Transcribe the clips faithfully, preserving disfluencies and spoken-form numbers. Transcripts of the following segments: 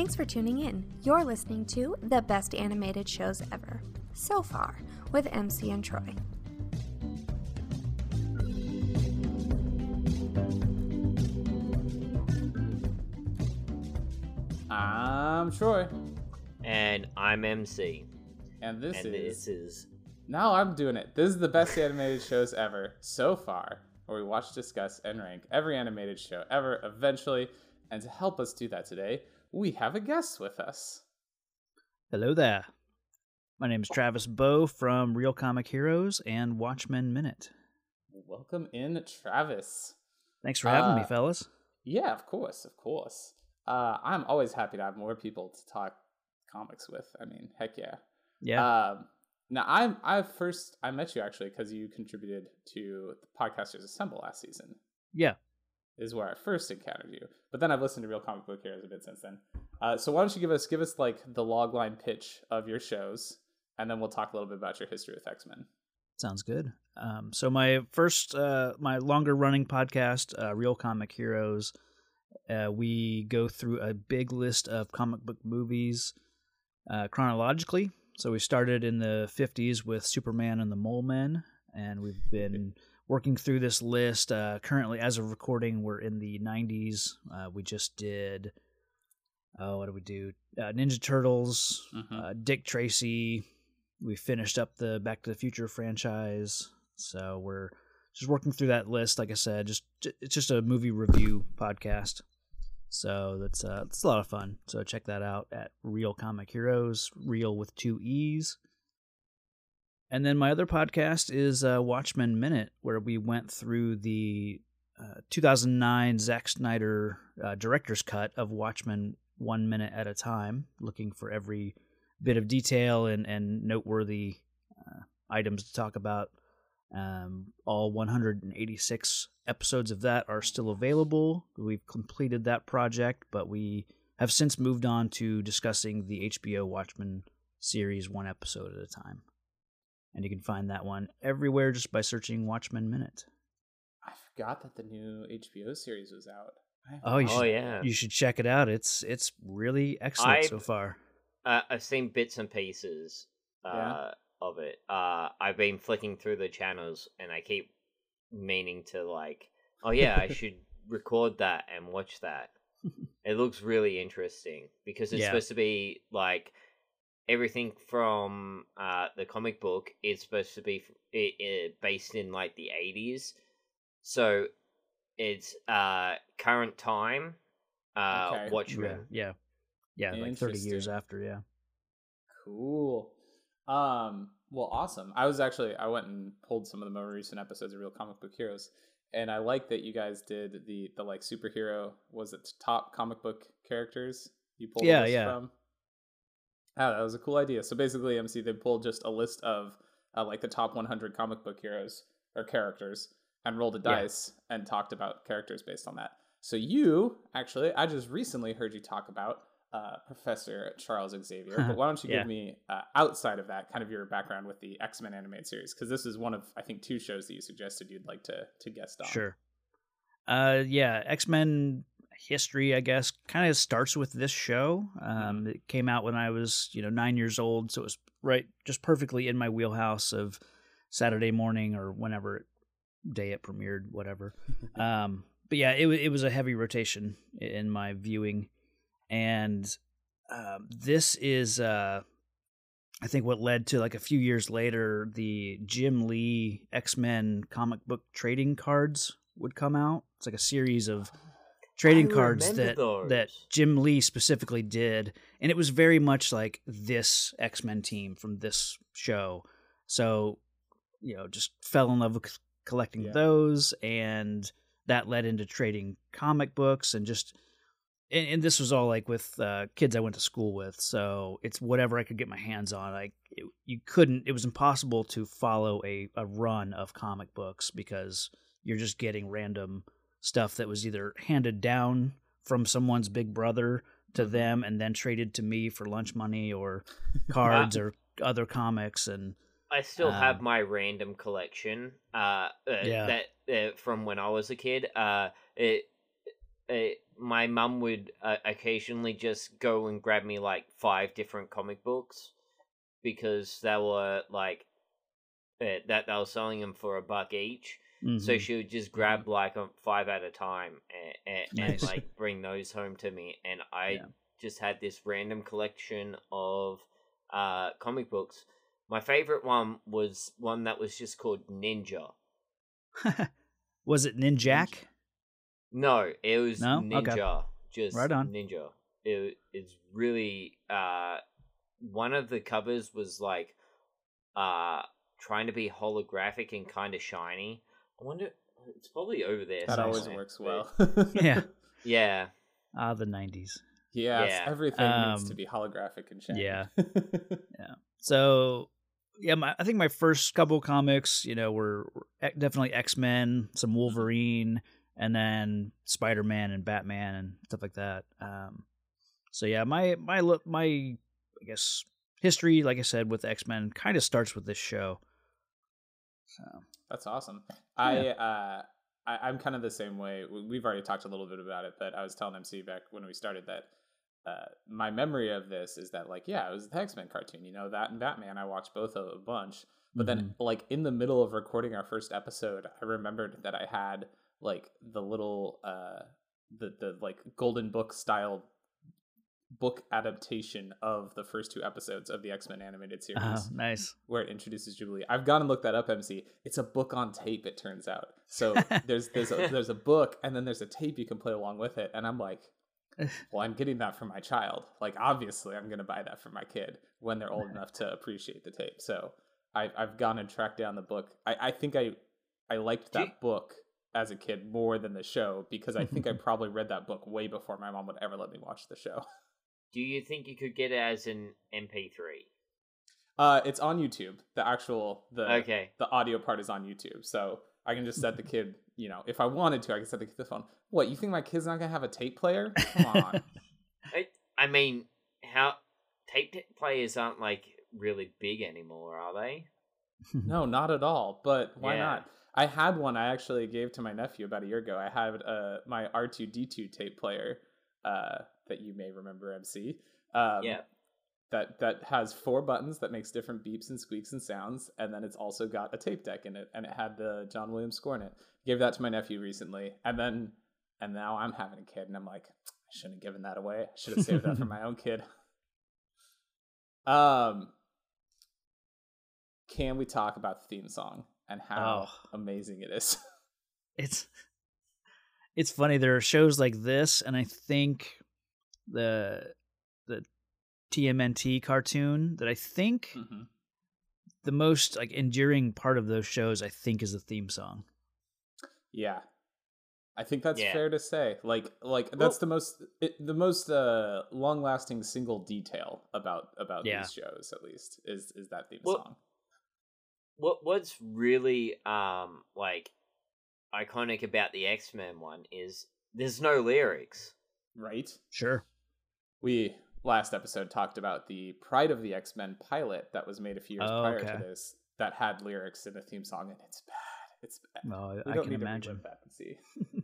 Thanks for tuning in. You're listening to the best animated shows ever, so far, with M C and Troy. I'm Troy. And I'm M C. And this and is... this is... No, I'm doing it. This is the best animated shows ever, so far, where we watch, discuss, and rank every animated show ever, eventually. And to help us do that today, we have a guest with us. Hello there. My name is Travis Bow from Real Comic Heroes and Watchmen Minute. Welcome in, Travis. Thanks for having uh, me, fellas. Yeah, of course, of course. Uh, I'm always happy to have more people to talk comics with. I mean, heck yeah. Yeah. Um, now, I I first I met you actually because you contributed to the Podcasters Assemble last season. Yeah. Is where I first encountered you. But then I've listened to Real Comic Book Heroes a bit since then. Uh, so why don't you give us give us like the logline pitch of your shows, and then we'll talk a little bit about your history with X-Men. Sounds good. Um, so my first, uh, my longer running podcast, uh, Real Comic Heroes, uh, we go through a big list of comic book movies uh, chronologically. So we started in the fifties with Superman and the Mole Men, and we've been working through this list. Uh, currently, as of recording, we're in the nineties. Uh, we just did, oh, what did we do? Uh, Ninja Turtles, mm-hmm. uh, Dick Tracy. We finished up the Back to the Future franchise. So we're just working through that list. Like I said, just it's just a movie review podcast. So that's uh, it's a lot of fun. So check that out at Real Comic Heroes, Real with two E's. And then my other podcast is uh, Watchmen Minute, where we went through the uh, two thousand nine Zack Snyder uh, director's cut of Watchmen one minute at a time, looking for every bit of detail and, and noteworthy uh, items to talk about. Um, all one hundred eighty-six episodes of that are still available. We've completed that project, but we have since moved on to discussing the H B O Watchmen series one episode at a time. And you can find that one everywhere just by searching Watchmen Minute. I forgot that the new H B O series was out. Oh, you should, oh yeah, you should check it out. It's it's really excellent I've, so far. Uh, I've seen bits and pieces uh, yeah. of it. Uh, I've been flicking through the channels, and I keep meaning to like, oh yeah, I should record that and watch that. It looks really interesting because it's Yeah. supposed to be like everything from uh, the comic book is supposed to be it, it, based in like the eighties, so it's uh, current time. Uh, Okay. Watchmen. Yeah, yeah, yeah, like thirty years after. Yeah, cool. Um, well, awesome. I was actually I went and pulled some of the more recent episodes of Real Comic Book Heroes, and I like that you guys did the the like superhero. Was it top comic book characters you pulled? Yeah, a list yeah. From? Oh, that was a cool idea. So basically, M C, they pulled just a list of uh, like the top one hundred comic book heroes or characters and rolled a dice yeah. and talked about characters based on that. So you, actually, I just recently heard you talk about uh, Professor Charles Xavier. But why don't you yeah. give me, uh, outside of that, kind of your background with the X-Men animated series? Because this is one of, I think, two shows that you suggested you'd like to, to guest on. Sure. Uh, yeah, X-Men history, I guess, kind of starts with this show. Um, mm-hmm. It came out when I was, you know, nine years old, so it was right, just perfectly in my wheelhouse of Saturday morning or whenever day it premiered, whatever. um, but yeah, it it was a heavy rotation in my viewing, and um, this is, uh, I think, what led to like a few years later the Jim Lee X-Men comic book trading cards would come out. It's like a series of trading I cards that those. that Jim Lee specifically did, and it was very much like this X-Men team from this show. So, you know, just fell in love with collecting yeah. those, and that led into trading comic books, and just and, and this was all like with uh, kids I went to school with. So it's whatever I could get my hands on. Like it, you couldn't, it was impossible to follow a a run of comic books because you're just getting random stuff that was either handed down from someone's big brother to them and then traded to me for lunch money or cards or other comics. And I still um, have my random collection uh, uh yeah. that uh, from when I was a kid. Uh, it, it my mum would uh, occasionally just go and grab me like five different comic books because they were like uh, that they were selling them for a buck each. Mm-hmm. So she would just grab like a five at a time and, and, nice. and like bring those home to me, and I yeah. just had this random collection of uh, comic books. My favorite one was one that was just called Ninja. Was it Ninjak? No, it was no? Ninja. Okay. Just right on. Ninja. It, it's really uh, one of the covers was like uh, trying to be holographic and kind of shiny. I wonder, it's probably over there. That somewhere. always works well. yeah. Yeah. Ah, the nineties. Yes, yeah. everything um, needs to be holographic and shiny. Yeah. yeah. So, yeah, my, I think my first couple comics, you know, were, were definitely X-Men, some Wolverine, and then Spider-Man and Batman and stuff like that. Um, so yeah, my my my I guess history, like I said, with X-Men kind of starts with this show. So that's awesome. Yeah. I uh, I, I'm kind of the same way. We've already talked a little bit about it, but I was telling M C back when we started that uh, my memory of this is that, like, yeah, it was the X-Men cartoon, you know, that and Batman. I watched both of a bunch, but mm-hmm. then, like, in the middle of recording our first episode, I remembered that I had like the little uh, the the like Golden Book style book adaptation of the first two episodes of the X-Men animated series. Oh, nice. Where it introduces Jubilee. I've gone and looked that up, M C. It's a book on tape, it turns out. So there's there's a, there's a book, and then there's a tape you can play along with it. And I'm like, well, I'm getting that for my child. Like, obviously, I'm going to buy that for my kid when they're old enough to appreciate the tape. So I, I've gone and tracked down the book. I, I think I I liked that book as a kid more than the show, because I think I probably read that book way before my mom would ever let me watch the show. Do you think you could get it as an M P three? Uh, it's on YouTube. The actual the okay. the audio part is on YouTube, so I can just set the kid. You know, if I wanted to, I could set the kid the phone. What, you think my kid's not gonna have a tape player? Come on. I, I mean, how tape players aren't like really big anymore, are they? No, not at all. But why yeah. not? I had one. I actually gave to my nephew about a year ago. I had uh my R two D two tape player. Uh, that you may remember, M C. Um, yeah. That that has four buttons that makes different beeps and squeaks and sounds, and then it's also got a tape deck in it, and it had the John Williams score in it. Gave that to my nephew recently, and then and now I'm having a kid, and I'm like, I shouldn't have given that away. I should have saved that for my own kid. Um, can we talk about the theme song and how oh. amazing it is? It's. It's funny, there are shows like this, and I think the the T M N T cartoon that I think mm-hmm. the most like enduring part of those shows, I think, is the theme song. Yeah, I think that's yeah. fair to say. Like, like well, that's the most it, the most uh, long lasting single detail about about yeah. these shows, at least, is is that theme well, song. What what's really um like. iconic about the X-Men one is there's no lyrics. Right? Sure. We last episode talked about the Pride of the X-Men pilot that was made a few years oh, prior okay. to this that had lyrics in the theme song, and it's bad. It's bad. No, we I don't can need imagine. To that and see.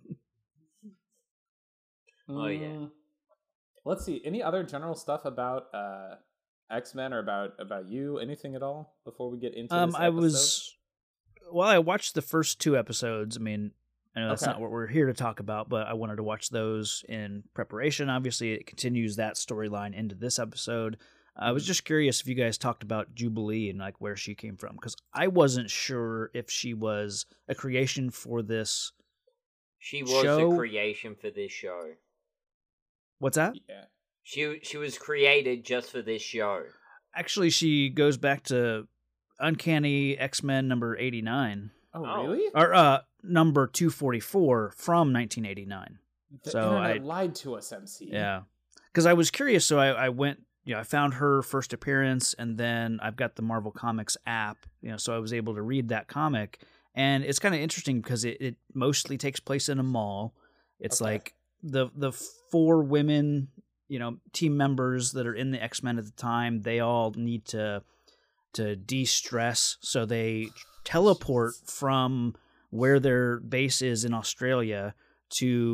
oh yeah. Uh, let's see. Any other general stuff about uh, X-Men or about about you? Anything at all before we get into um, this I episode? was. Well, I watched the first two episodes. I mean, I know that's okay. not what we're here to talk about, but I wanted to watch those in preparation. Obviously, it continues that storyline into this episode. I was just curious if you guys talked about Jubilee and like where she came from, because I wasn't sure if she was a creation for this. She was show. a creation for this show. What's that? Yeah. She she was created just for this show. Actually, she goes back to Uncanny X-Men number eighty-nine. Oh, really? Or uh, number two forty-four from nineteen eighty-nine. The so internet I lied to us, M C. Yeah, because I was curious, so I, I went. You know, I found her first appearance, and then I've got the Marvel Comics app. You know, so I was able to read that comic, and it's kind of interesting because it, it mostly takes place in a mall. It's okay. like the the four women, you know, team members that are in the X-Men at the time. They all need to. to de-stress, so they teleport from where their base is in Australia to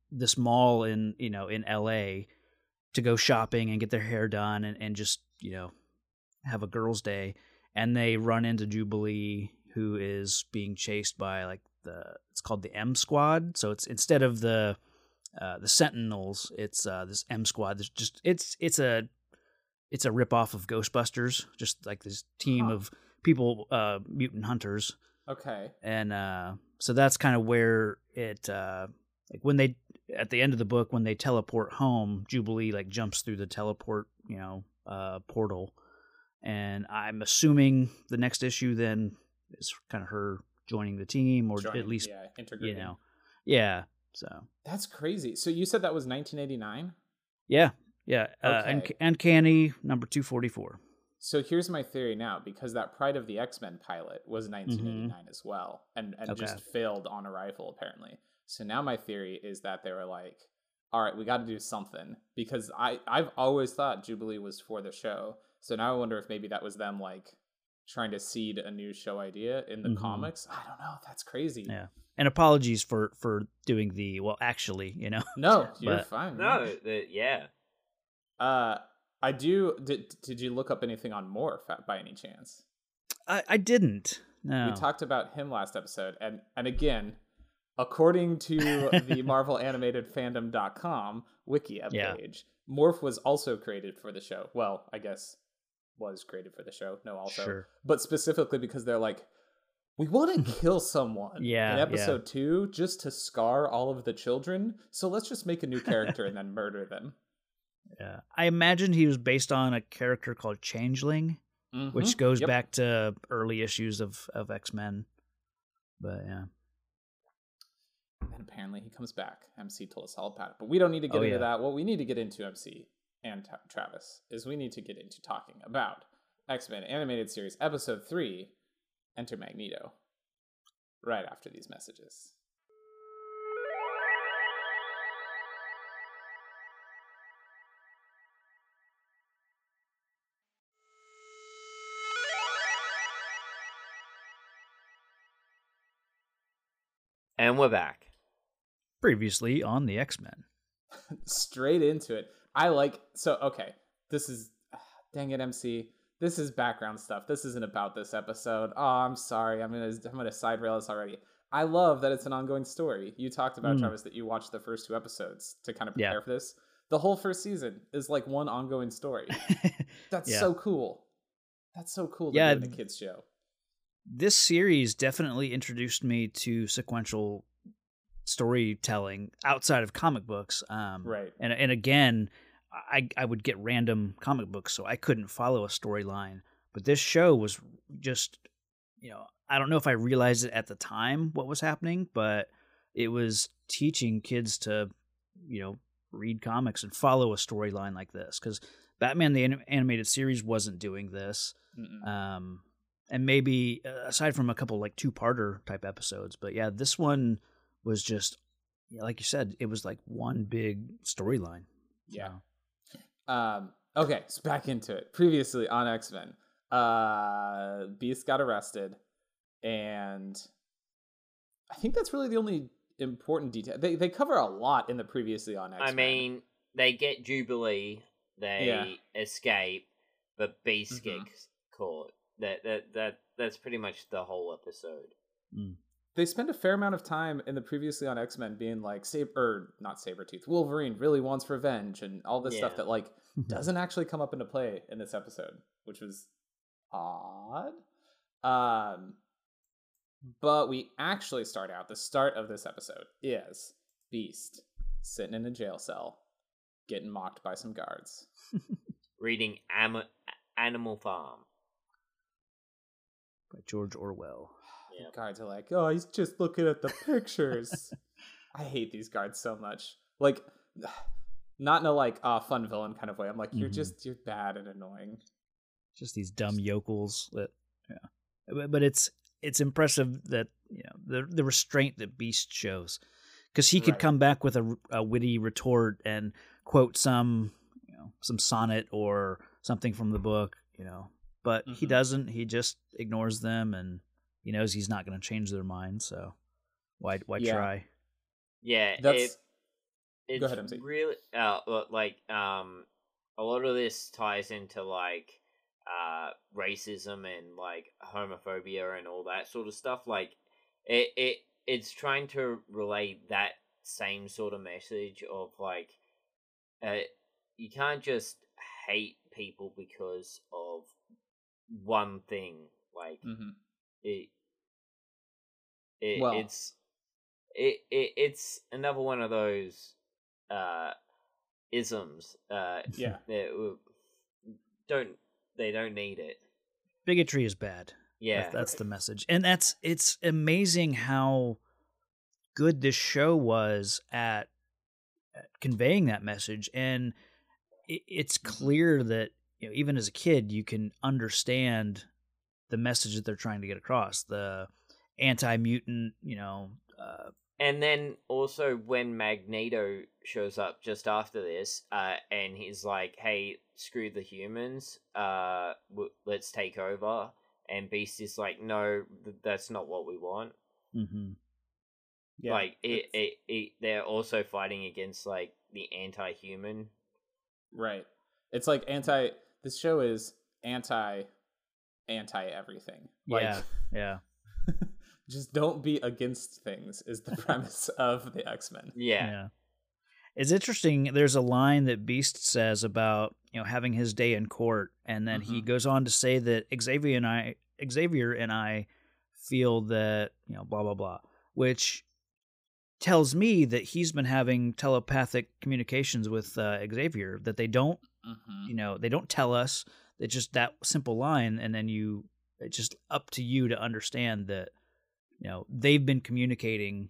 this mall in you know in L A to go shopping and get their hair done and, and just you know have a girls' day, and they run into Jubilee, who is being chased by like the it's called the M Squad. So it's instead of the uh, the Sentinels, it's uh, this M Squad. There's just it's it's a it's a ripoff of Ghostbusters, just like this team Huh. of people, uh, mutant hunters. Okay. And uh, so that's kind of where it, uh, like when they, at the end of the book, when they teleport home, Jubilee like jumps through the teleport, you know, uh, portal. And I'm assuming the next issue then is kind of her joining the team, or Joining, at least, yeah, you integrating. know, yeah. So That's crazy. So you said that was nineteen eighty-nine? yeah, yeah. Uh, Okay. Unc- Uncanny number two forty-four. So here's my theory now, because that Pride of the X-Men pilot was nineteen eighty-nine as well, and, and Okay. just failed on arrival, apparently. So now my theory is that they were like, all right, we got to do something, because I, I've always thought Jubilee was for the show. So now I wonder if maybe that was them, like, trying to seed a new show idea in the Mhm. comics. I don't know. That's crazy. Yeah. And apologies for, for doing the, well, actually, you know. No, you're But- fine. No, man. the, yeah. Uh, I do. Did, did you look up anything on Morph at- by any chance? I, I didn't. No. We talked about him last episode, and and again, according to the Marvel Animated Fandom dot com wiki Yeah. page, Morph was also created for the show. Well, I guess was created for the show. No, also, Sure. but specifically because they're like, we want to kill someone Yeah, in yeah. episode two just to scar all of the children. So let's just make a new character and then murder them. Yeah. I imagine he was based on a character called Changeling, Mhm. which goes Yep. back to early issues of, of X-Men. But yeah. And apparently he comes back. M C told us all about it. But we don't need to get Oh, into yeah. that. What we need to get into, M C and Tra- Travis, is we need to get into talking about X-Men Animated Series Episode three, Enter Magneto, right after these messages. And we're back. Previously on the X-Men. Straight into it. I like, so, okay, this is, dang it, M C. This is background stuff. This isn't about this episode. Oh, I'm sorry. I'm gonna I'm gonna side rail this already. I love that it's an ongoing story. You talked about, Mm. Travis, that you watched the first two episodes to kind of Yeah. prepare for this. The whole first season is like one ongoing story. That's Yeah. so cool. That's so cool to Yeah, do in a kids show. This series definitely introduced me to sequential storytelling outside of comic books. Um, Right. And and again, I I would get random comic books, so I couldn't follow a storyline. But this show was just, you know, I don't know if I realized it at the time what was happening, but it was teaching kids to, you know, read comics and follow a storyline like this. Because Batman the anim- animated series wasn't doing this. Mm-mm. Um, and maybe uh, aside from a couple like two-parter type episodes, but yeah, this one was just, yeah, like you said, it was like one big storyline. Yeah. So, Um, okay, so back into it. Previously on X-Men, uh, Beast got arrested, and I think that's really the only important detail. They they cover a lot in the previously on X-Men. I mean, they get Jubilee, they Yeah. escape, but Beast Mhm. gets caught. That that that that's pretty much the whole episode. they spend a fair amount of time in the previously on X-Men being like, Sab- or not Sabretooth, Wolverine really wants revenge, and all this stuff Yeah. that like doesn't actually come up into play in this episode, which was odd. Um, but we actually start out, the start of this episode is Beast sitting in a jail cell, getting mocked by some guards. Reading Am- Animal Farm. by George Orwell. Yeah. The guards are like, oh, he's just looking at the pictures. I hate these guards so much. Like, not in a like uh, fun villain kind of way. I'm like, you're Mhm. just, you're bad and annoying. Just these dumb yokels that, yeah. But, but it's it's impressive that, you know, the the restraint that Beast shows, because he could Right. come back with a, a witty retort and quote some, you know, some sonnet or something from the book, you know, but he Mhm. doesn't. He just ignores them, and he knows he's not going to change their mind. So why why Yeah. try? Yeah, That's it, it's Go ahead, M C. really uh well, like um a lot of this ties into like uh racism and like homophobia and all that sort of stuff. Like it it it's trying to relay that same sort of message of like uh you can't just hate people because of one thing. Like Mm-hmm. it, it Well- it's it, it it's another one of those uh isms uh Yeah. that w- don't they don't need it. Bigotry is bad. Yeah. That- that's the message, and that's it's amazing how good this show was at, at conveying that message, and it, it's clear that you know even as a kid you can understand the message that they're trying to get across. The anti-mutant, you know. Uh, And then also when Magneto shows up just after this, uh, and he's like, "Hey, screw the humans, uh, w- let's take over," and Beast is like, "No, th- that's not what we want." mhm. Yeah. like it, it's- it, it, they're also fighting against like the anti-human. Right. It's like anti. This show is anti, anti everything. Like, Yeah, yeah. just don't be against things is the premise of the X-Men. Yeah. Yeah. It's interesting. There's a line that Beast says about, you know, having his day in court, and then he Mhm. goes on to say that Xavier and I Xavier and I feel that, you know, blah blah blah, which tells me that he's been having telepathic communications with uh, Xavier, that they don't, Mm-hmm. you know, they don't tell us. It's just that simple line, and then you it's just up to you to understand that, you know, they've been communicating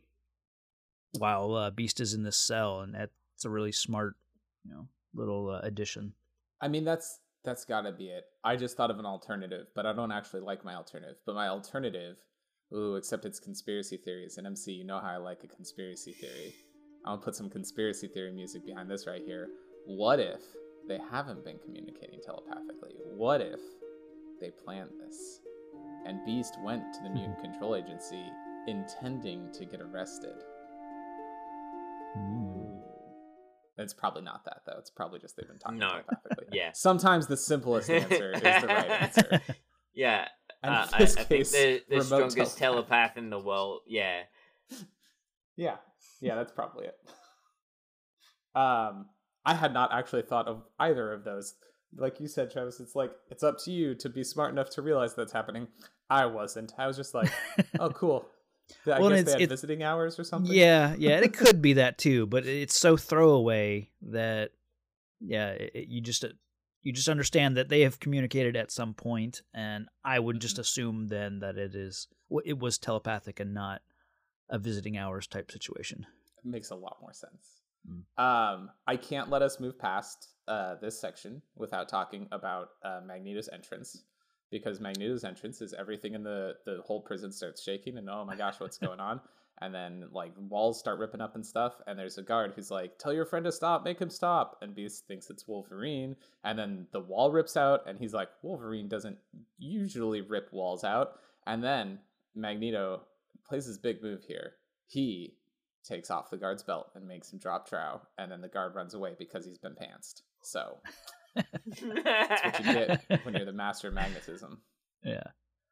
while uh, Beast is in this cell, and that's a really smart, you know, little uh, addition. I mean, that's that's got to be it. I just thought of an alternative, but I don't actually like my alternative. But my alternative, ooh, except it's conspiracy theories. And M C, you know how I like a conspiracy theory. I'll put some conspiracy theory music behind this right here. What if they haven't been communicating telepathically? What if they planned this? And Beast went to the Mutant Control Agency intending to get arrested. It's probably not that, though. It's probably just they've been talking No. telepathically. Yeah. Sometimes the simplest answer is the right answer. Yeah. And Uh, in I, this I think case, the, the remote strongest telepath. telepath in the world. Yeah. Yeah, yeah, that's probably it. Um, I had not actually thought of either of those. Like you said, Travis, it's like it's up to you to be smart enough to realize that's happening. I wasn't. I was just like, oh, cool. I Well, guess it's- they had it's- visiting hours or something. Yeah, yeah, and it could be that too, but it's so throwaway that yeah, it, it- you just uh, you just understand that they have communicated at some point, and I would just Mhm. assume then that it is w- it was telepathic and not a visiting hours type situation. It makes a lot more sense. Mm. Um, I can't let us move past uh, this section without talking about uh, Magneto's entrance, because Magneto's entrance is everything in the the whole prison starts shaking, and oh my gosh, what's going on? And then like walls start ripping up and stuff, and there's a guard who's like, "Tell your friend to stop, make him stop." And Beast thinks it's Wolverine, and then the wall rips out, and he's like, "Wolverine doesn't usually rip walls out." And then Magneto plays his big move here. He takes off the guard's belt and makes him drop trow, and then the guard runs away because he's been pantsed. So that's what you get when you're the master of magnetism. Yeah.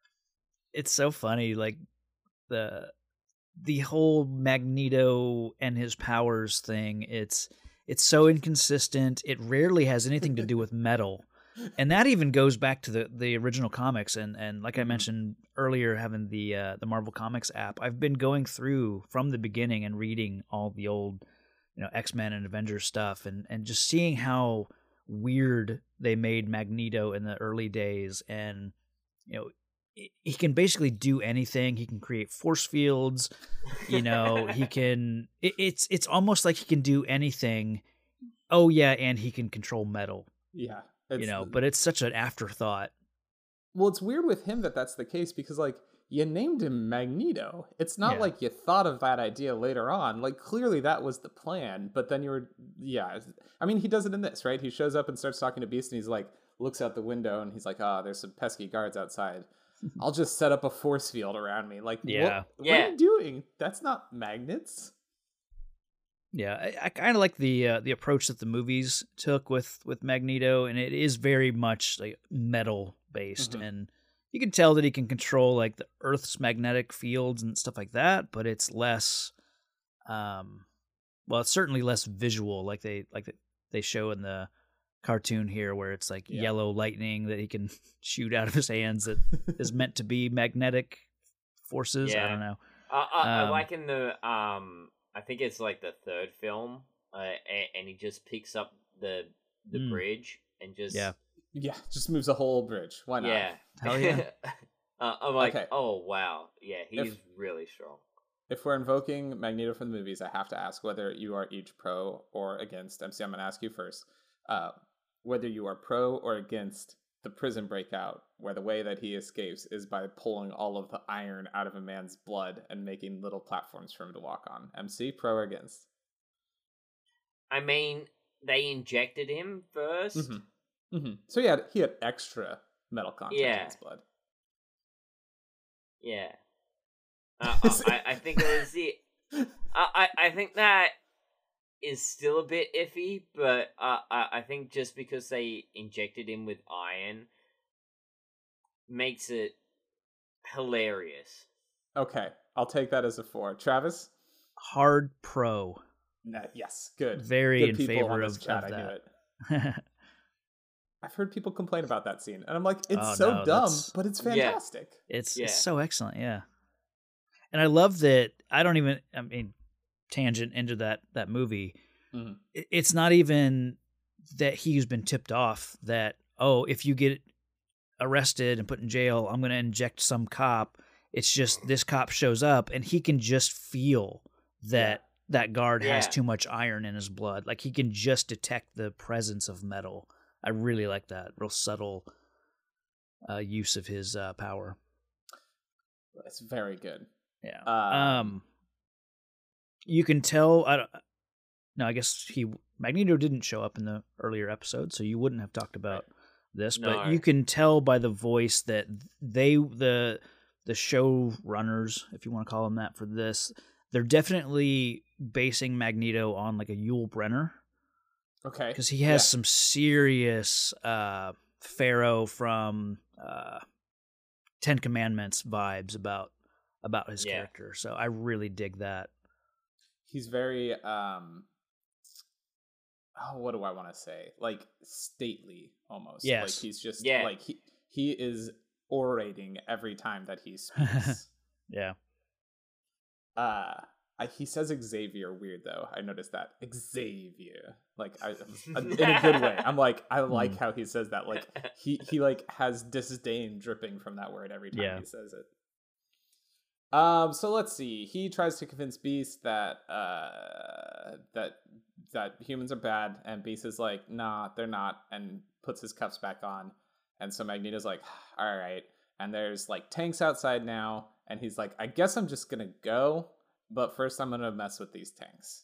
It's so funny, like the the whole Magneto and his powers thing, it's it's so inconsistent. It rarely has anything to do with metal. And that even goes back to the, the original comics, and, and like I mentioned earlier, having the uh, the Marvel Comics app, I've been going through from the beginning and reading all the old, you know, X-Men and Avengers stuff, and, and just seeing how weird they made Magneto in the early days, and you know, he- he can basically do anything. He can create force fields, you know, he can. It, it's it's almost like he can do anything. Oh yeah, and he can control metal. Yeah. You know, but it's such an afterthought. Well, it's weird with him that that's the case, because like you named him Magneto. It's not Yeah. like you thought of that idea later on. Like clearly that was the plan, but then you were yeah. I mean, he does it in this, right? He shows up and starts talking to Beast, and he's like looks out the window and he's like, "Ah, oh, there's some pesky guards outside. I'll just set up a force field around me." Like, Yeah. what, what Yeah. are you doing? That's not magnets. Yeah, I, I kind of like the uh, the approach that the movies took with, with Magneto, and it is very much like metal based, Mhm. and you can tell that he can control like the Earth's magnetic fields and stuff like that, but it's less, um, well, it's certainly less visual, like they like they show in the cartoon here, where it's like Yeah. yellow lightning that he can shoot out of his hands that is meant to be magnetic forces. I Yeah. don't know. I, I, I Um, like in the um, I think it's like the third film, uh, and, and he just picks up the the Mm. bridge and just Yeah. Yeah, just moves a whole bridge. Why not? yeah. Hell yeah. uh, I'm like, Okay. oh wow, yeah, he's If- really strong. If we're invoking Magneto from the movies, I have to ask whether you are each pro or against. M C, I'm going to ask you first. Uh, whether you are pro or against the prison breakout, where the way that he escapes is by pulling all of the iron out of a man's blood and making little platforms for him to walk on. M C, pro or against? I mean, they injected him 1st Mm-hmm. Mm-hmm. So he had he had extra metal content in Yeah. his blood. Yeah. Uh, I, I think it was the. I, I I think that is still a bit iffy, but uh, I I think just because they injected him with iron makes it hilarious. Okay, I'll take that as a four. Travis? Hard pro. Nah, yes, good. Very Good in people favor on this of, chat, of I knew that. it. I've heard people complain about that scene, and I'm like, it's Oh, so no, dumb, that's- but it's Yeah. fantastic. It's Yeah. it's so excellent, yeah. And I love that. I don't even. I mean, tangent into that that movie. Mhm. It- It's not even that he's been tipped off that, oh, if you get arrested and put in jail, I'm going to inject some cop. It's just this cop shows up and he can just feel that that guard has Yeah. too much iron in his blood. Like he can just detect the presence of metal. I really like that real subtle uh, use of his uh, power. It's very good. Yeah. Um, Um, you can tell. I don't, no, I guess he Magneto didn't show up in the earlier episode, so you wouldn't have talked about this. But No. you can tell by the voice that they the the show runners, if you want to call them that, for this, they're definitely basing Magneto on like a Yul Brenner Okay. because he has Yeah. some serious uh, Pharaoh from uh, Ten Commandments vibes about about his Yeah. character. So I really dig that. He's very um oh, what do I want to say? Like stately almost. Yes. Like he's just Yeah. like he he is orating every time that he speaks. Yeah. uh I, he says Xavier weird though. I noticed that. Xavier. Like I in a good way. I'm like I like how he says that. Like he he like has disdain dripping from that word every time Yeah. he says it. Um, so let's see. He tries to convince Beast that uh that that humans are bad, and Beast is like, nah, they're not, and puts his cuffs back on. And so Magneto's like, all right. And there's like tanks outside now, and he's like, I guess I'm just gonna go, but first I'm gonna mess with these tanks.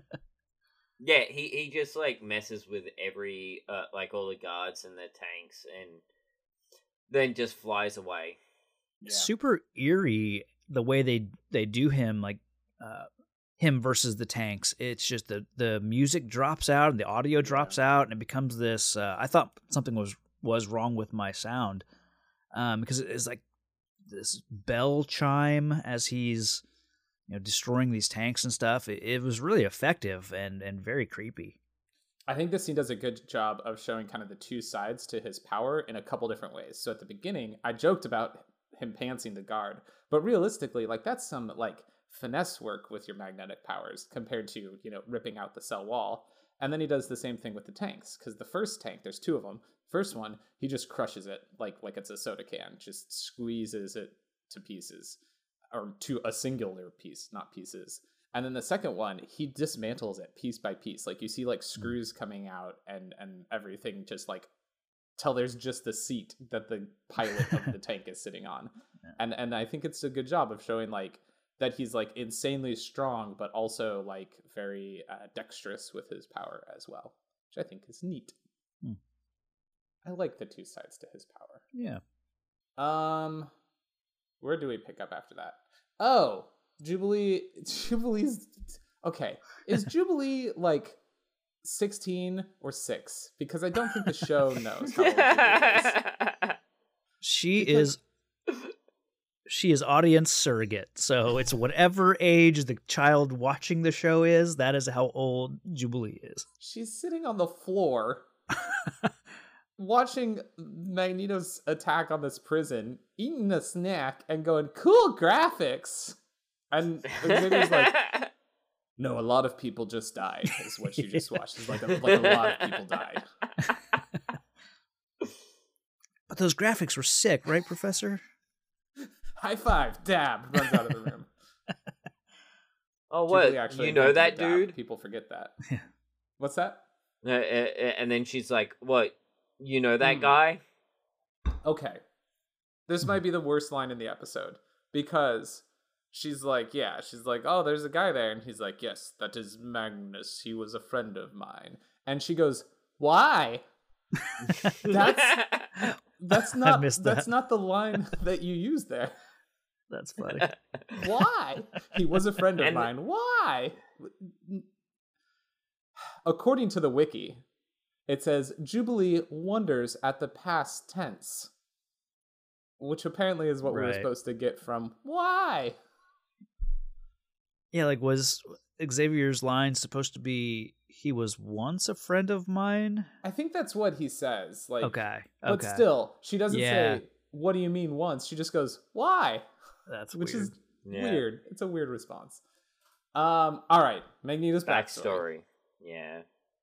Yeah, he, he just like messes with every uh, like all the guards and the tanks, and then just flies away. Yeah. Super eerie the way they they do him, like uh him versus the tanks. It's just the the music drops out and the audio drops out, and it becomes this uh, I thought something was was wrong with my sound, um because it's like this bell chime as he's, you know, destroying these tanks and stuff. It, it was really effective and and very creepy. I think this scene does a good job of showing kind of the two sides to his power in a couple different ways. So at the beginning, I joked about him pantsing the guard, but realistically, like that's some like finesse work with your magnetic powers compared to, you know, ripping out the cell wall. And then he does the same thing with the tanks, because the first tank, there's two of them. First one, he just crushes it like like it's a soda can, just squeezes it to pieces, or to a singular piece, not pieces. And then the second one, he dismantles it piece by piece. Like you see like screws coming out and and everything, just like till there's just the seat that the pilot of the tank is sitting on. Yeah. And and I think it's a good job of showing like that he's like insanely strong, but also like very uh, dexterous with his power as well, which I think is neat. Hmm. I like the two sides to his power. Yeah. Um, where do we pick up after that? Oh, Jubilee. Jubilee's. Okay, is Jubilee like sixteen or six? Because I don't think the show knows how old Jubilee is. She Because- is she is audience surrogate. So it's whatever age the child watching the show is, that is how old Jubilee is. She's sitting on the floor watching Magneto's attack on this prison, eating a snack, and going, cool graphics. And Xavier's like, no, a lot of people just died, is what you just watched. It's like a, like a lot of people died. But those graphics were sick, right, Professor? High five, dab, runs out of the room. Oh, Jubilee what? actually You know invented that the dab. dude? People forget that. What's that? Uh, uh, uh, and then she's like, what? You know that Hmm. guy? Okay. This might be the worst line in the episode because she's like, yeah, she's like, oh, there's a guy there. And he's like, yes, that is Magnus. He was a friend of mine. And she goes, why? That's that's not missed that's that. not the line that you use there. That's funny. Why? He was a friend of And- mine. Why? According to the wiki, it says Jubilee wonders at the past tense, which apparently is what we were Right. supposed to get from why. Yeah, like was Xavier's line supposed to be he was once a friend of mine? I think that's what he says. Like, Okay. but Okay. still, she doesn't Yeah. say, what do you mean once? She just goes, why? That's Which weird. is Yeah. weird. It's a weird response. Um, all right, Magneto's backstory. Backstory. Yeah.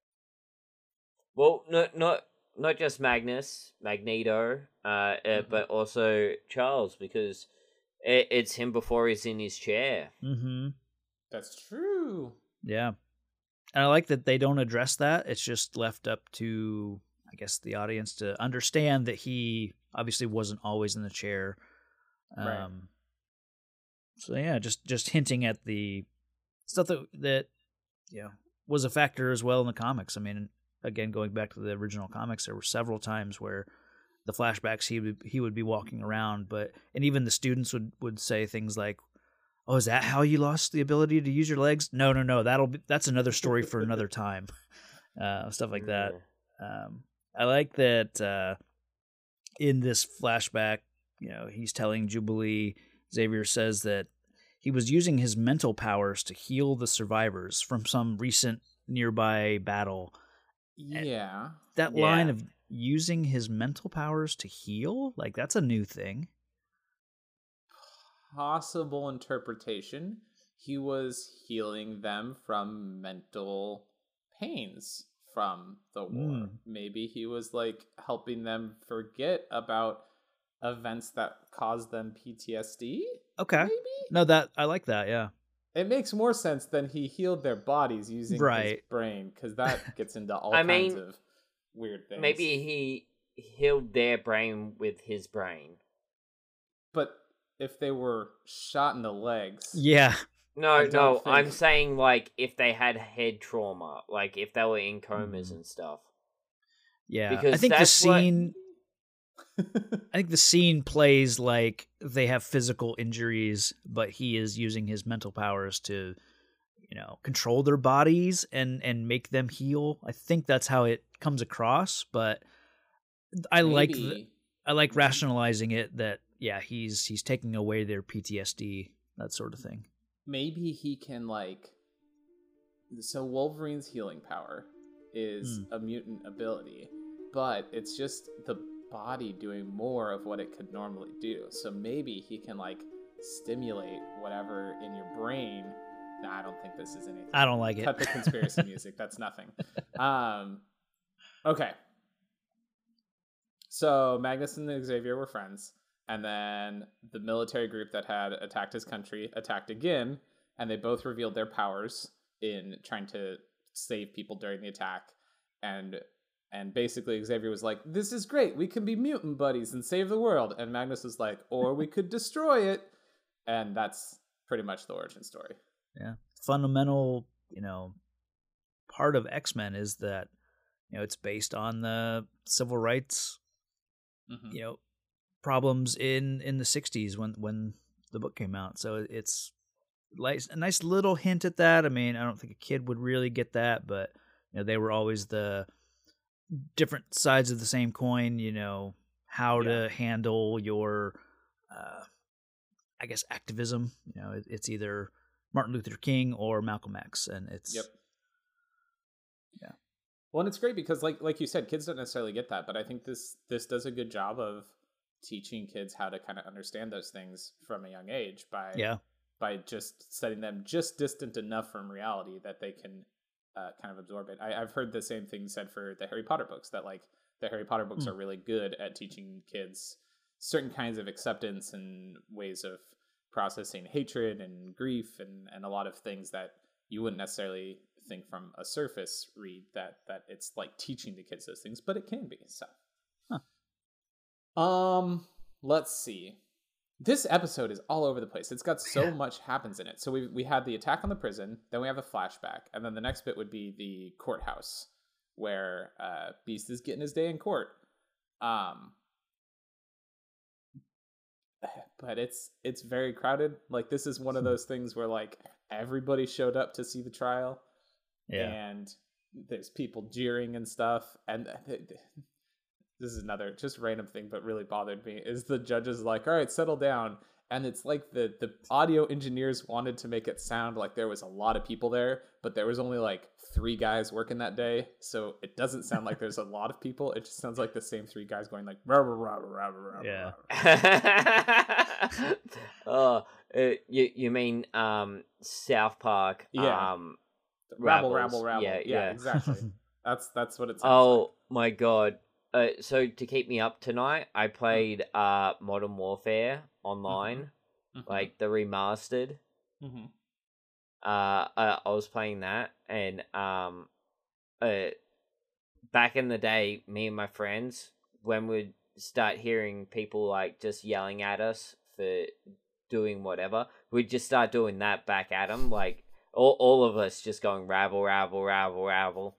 Well, not not not just Magnus, Magneto, uh, uh Mhm. but also Charles, because it, it's him before he's in his chair. Mm-hmm. That's true. Yeah. And I like that they don't address that. It's just left up to, I guess, the audience to understand that he obviously wasn't always in the chair. Um, Right. So yeah, just just hinting at the stuff that that you know was a factor as well in the comics. I mean, again, going back to the original comics, there were several times where the flashbacks he would he would be walking around, but and even the students would would say things like, "Oh, is that how you lost the ability to use your legs?" No, no, no. That'll be, that's another story for another time. Uh, stuff like that. Um, I like that uh, in this flashback, you know, he's telling Jubilee. Xavier says that he was using his mental powers to heal the survivors from some recent nearby battle. Yeah. That Yeah. line of using his mental powers to heal, like that's a new thing. Possible interpretation. He was healing them from mental pains from the war. Mm. Maybe he was like helping them forget about events that caused them P T S D. Okay. Maybe No, that I like that. Yeah. it makes more sense than he healed their bodies using his Right. brain, because that gets into all I kinds mean, of weird things. Maybe he healed their brain with his brain. but if they were shot in the legs, Yeah. No, I no, don't I'm think- saying like if they had head trauma, like if they were in comas Mhm. and stuff. Yeah. I Because think the that's what- scene I think the scene plays like they have physical injuries, but he is using his mental powers to, you know, control their bodies and and make them heal. I think that's how it comes across, but I like the, maybe I like rationalizing it that yeah, he's he's taking away their P T S D, that sort of thing. maybe he can like. So Wolverine's healing power is Hmm. a mutant ability, but it's just the body doing more of what it could normally do. So maybe he can like stimulate whatever in your brain. Nah, I don't think this is anything. I don't like it. Cut the conspiracy music. That's nothing. Um, okay. So Magnus and Xavier were friends, and then the military group that had attacked his country attacked again, and they both revealed their powers in trying to save people during the attack. And and basically Xavier was like, "This is great. We can be mutant buddies and save the world." And Magnus was like, "Or we could destroy it." And that's pretty much the origin story. Yeah. Fundamental, you know, part of X-Men is that, you know, it's based on the civil rights, Mhm. you know, problems in in the sixties when when the book came out. So it's like a nice little hint at that. I mean, I don't think a kid would really get that, but you know, they were always the different sides of the same coin. You know, how Yeah. to handle your, uh, I guess, activism. You know, it, it's either Martin Luther King or Malcolm X, and it's Yep. Yeah. Well, and it's great because, like like you said, kids don't necessarily get that, but I think this this does a good job of teaching kids how to kind of understand those things from a young age by yeah, by just setting them just distant enough from reality that they can uh, kind of absorb it. I, I've heard the same thing said for the Harry Potter books, that like the Harry Potter books Mm. are really good at teaching kids certain kinds of acceptance and ways of processing hatred and grief and, and a lot of things that you wouldn't necessarily think from a surface read that that it's like teaching the kids those things, but it can be. So Huh. um let's see. This episode is all over the place. It's got so Yeah. much happens in it. So we we had the attack on the prison, then we have a flashback, and then the next bit would be the courthouse where uh Beast is getting his day in court. Um but it's it's very crowded. Like, this is one of those things where like everybody showed up to see the trial, yeah. and there's people jeering and stuff, and this is another just random thing but really bothered me is the judge is like, all right, settle down, and it's like the the audio engineers wanted to make it sound like there was a lot of people there, but there was only like three guys working that day, so it doesn't sound like there's a lot of people. It just sounds like the same three guys going like rah, rah, rah, rah, rah, rah, Yeah. rah. Oh, uh, you you mean um South Park? Yeah. Um, rabble Rabbles. rabble rabble Yeah, yeah, yeah. exactly. that's that's what it sounds Oh my god. Uh, so to keep me up tonight, I played uh Modern Warfare online, like. like the remastered. mm-hmm. Uh, I, I was playing that, and um, uh, back in the day, me and my friends, when we'd start hearing people like just yelling at us for doing whatever, we'd just start doing that back at them, like all all of us just going rabble, rabble, rabble, rabble.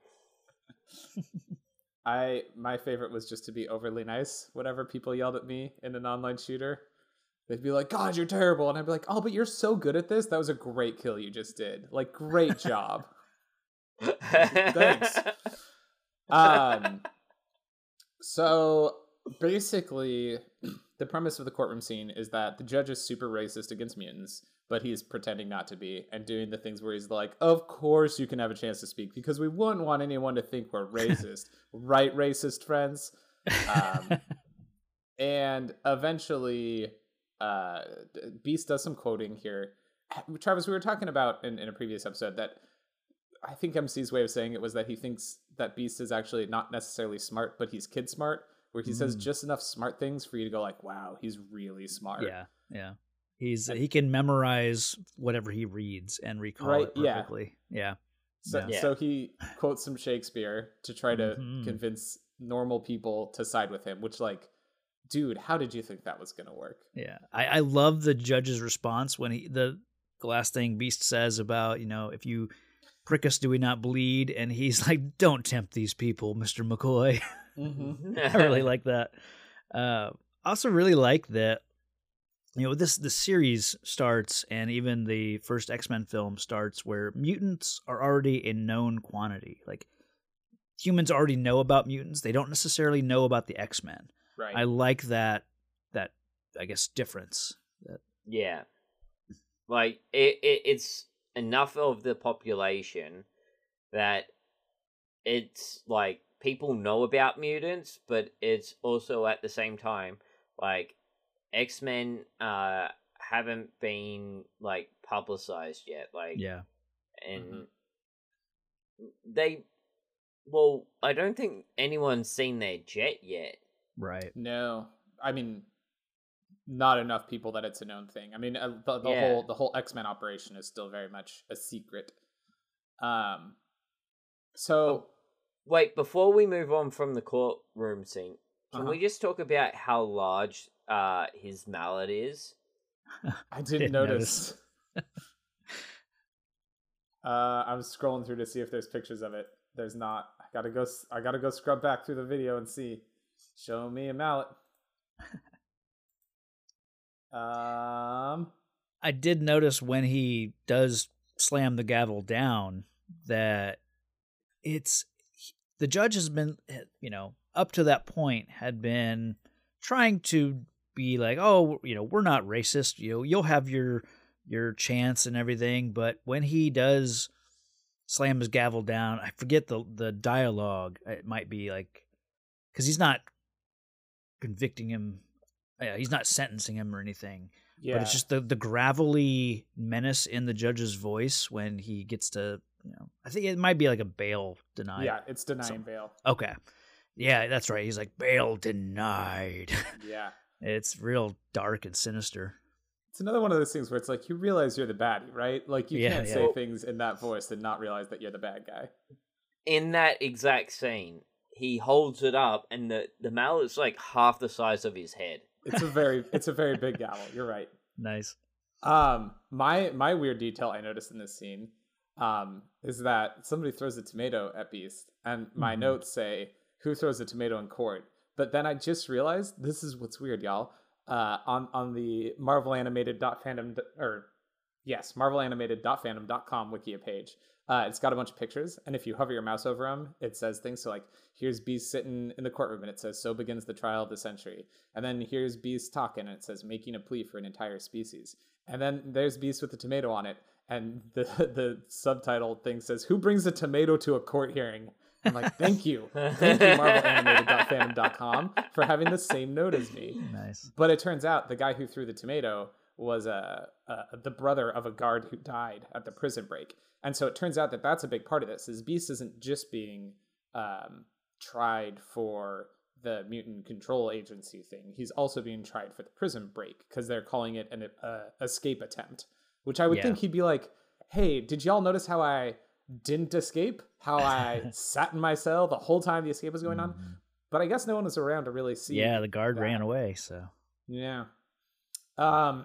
I my favorite was just to be overly nice whenever people yelled at me in an online shooter. They'd be like, God, you're terrible. And I'd be like, oh, but you're so good at this. That was a great kill you just did. Like, great job. Thanks. Um, so basically, the premise of the courtroom scene is that the judge is super racist against mutants, but he's pretending not to be and doing the things where he's like, of course you can have a chance to speak because we wouldn't want anyone to think we're racist. Right, racist friends? Um, and eventually, uh, Beast does some quoting here. Travis, we were talking about in, in a previous episode that I think M C's way of saying it was that he thinks that Beast is actually not necessarily smart, but he's kid smart, where he mm. says just enough smart things for you to go like, wow, he's really smart. Yeah, yeah. He's he can memorize whatever he reads and recall right, it perfectly. Yeah. yeah. So yeah. so he quotes some Shakespeare to try to mm-hmm. convince normal people to side with him, which, like, dude, how did you think that was going to work? Yeah. I, I love the judge's response when he the, the last thing Beast says about, you know, if you prick us, do we not bleed? And he's like, don't tempt these people, Mister McCoy. Mm-hmm. I really like that. Uh, I also really like that, you know, this the series starts, and even the first X-Men film starts, where mutants are already a known quantity. Like, humans already know about mutants. They don't necessarily know about the X-Men. Right. I like that, that I guess, difference. That... Yeah. Like, it, it it's enough of the population that it's, like, people know about mutants, but it's also at the same time, like, X-Men uh haven't been like publicized yet, like yeah, and mm-hmm. they well I don't think anyone's seen their jet yet. Right. No, I mean, not enough people that it's a known thing. I mean, uh, the, the Yeah. whole the whole X-Men operation is still very much a secret. Um so Wait, before we move on from the courtroom scene, can Uh-huh. we just talk about how large uh his mallet is? I didn't Didn't notice. uh, I'm scrolling through to see if there's pictures of it. There's not. I gotta go. I gotta go scrub back through the video and see. Show me a mallet. um. I did notice when he does slam the gavel down that it's the judge has been, you know, up to that point had been trying to be like, oh, you know, we're not racist. You know, you'll have your your chance and everything. But when he does slam his gavel down, I forget the the dialogue. It might be like, because he's not convicting him, uh, he's not sentencing him or anything. Yeah. But it's just the the gravelly menace in the judge's voice when he gets to, you know, I think it might be like a bail denied. Yeah, it's denying so, bail. Okay. Yeah, that's right. He's like, bail denied. Yeah. It's real dark and sinister. It's another one of those things where it's like, you realize you're the baddie, right? Like, you yeah, can't yeah. say things in that voice and not realize that you're the bad guy. In that exact scene, he holds it up, and the, the mallet's like half the size of his head. It's a very it's a very big gavel. You're right. Nice. Um, my my weird detail I noticed in this scene um, is that somebody throws a tomato at Beast, and my mm-hmm. notes say, who throws a tomato in court? But then I just realized, this is what's weird, y'all. Uh, on, on the Marvel Animated Fandom, or yes, Marvel Animated Fandom dot com Wikia page, uh, it's got a bunch of pictures, and if you hover your mouse over them, it says things. So like, here's Beast sitting in the courtroom, and it says, so begins the trial of the century. And then here's Beast talking, and it says, making a plea for an entire species. And then there's Beast with the tomato on it, and the the subtitle thing says, who brings a tomato to a court hearing? I'm like, thank you. Thank you, Marvel Animated Fandom dot com, for having the same note as me. Nice. But it turns out the guy who threw the tomato was uh, uh, the brother of a guard who died at the prison break. And so it turns out that that's a big part of this, is Beast isn't just being um, tried for the mutant control agency thing. He's also being tried for the prison break, because they're calling it an uh, escape attempt, which I would yeah. think he'd be like, hey, did y'all notice how I didn't escape? How I sat in my cell the whole time the escape was going on? Mm-hmm. But I guess no one was around to really see. Yeah, the guard that. ran away, so. Yeah. Um,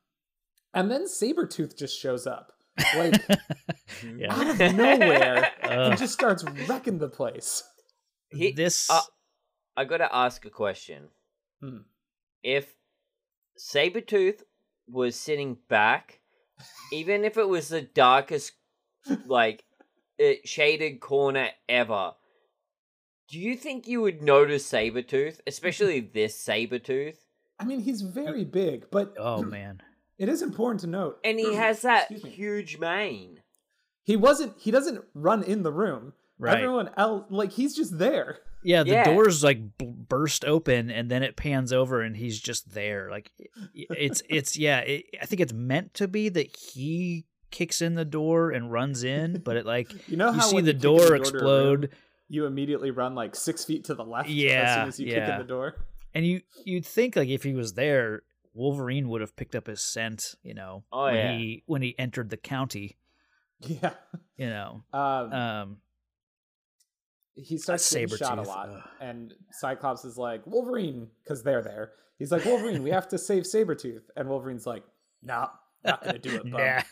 and then Sabretooth just shows up. Like, yeah. out of nowhere, uh, and just starts wrecking the place. He, this... Uh, I gotta ask a question. Hmm. If Sabretooth was sitting back, even if it was the darkest, like, it shaded corner ever, do you think you would notice Sabretooth? Especially this Sabretooth? I mean, he's very big, but... Oh, man. It is important to note. And he has that huge mane. He wasn't, he doesn't run in the room. Right. Everyone else, like, he's just there. Yeah, the yeah. doors like b- burst open, and then it pans over, and he's just there. Like, it's it's yeah. It, I think it's meant to be that he kicks in the door and runs in, but it like you know how you see when the you door, door explode. Room, you immediately run like six feet to the left. Yeah, as soon as you yeah. kick in the door. And you you'd think like if he was there, Wolverine would have picked up his scent. You know, oh, when yeah. he when he entered the county. Yeah, you know. Um. um He starts getting shot a lot, Ugh. and Cyclops is like, Wolverine, because they're there. He's like, Wolverine, we have to save Sabretooth. And Wolverine's like, nah, not going to do it, bub. Nah.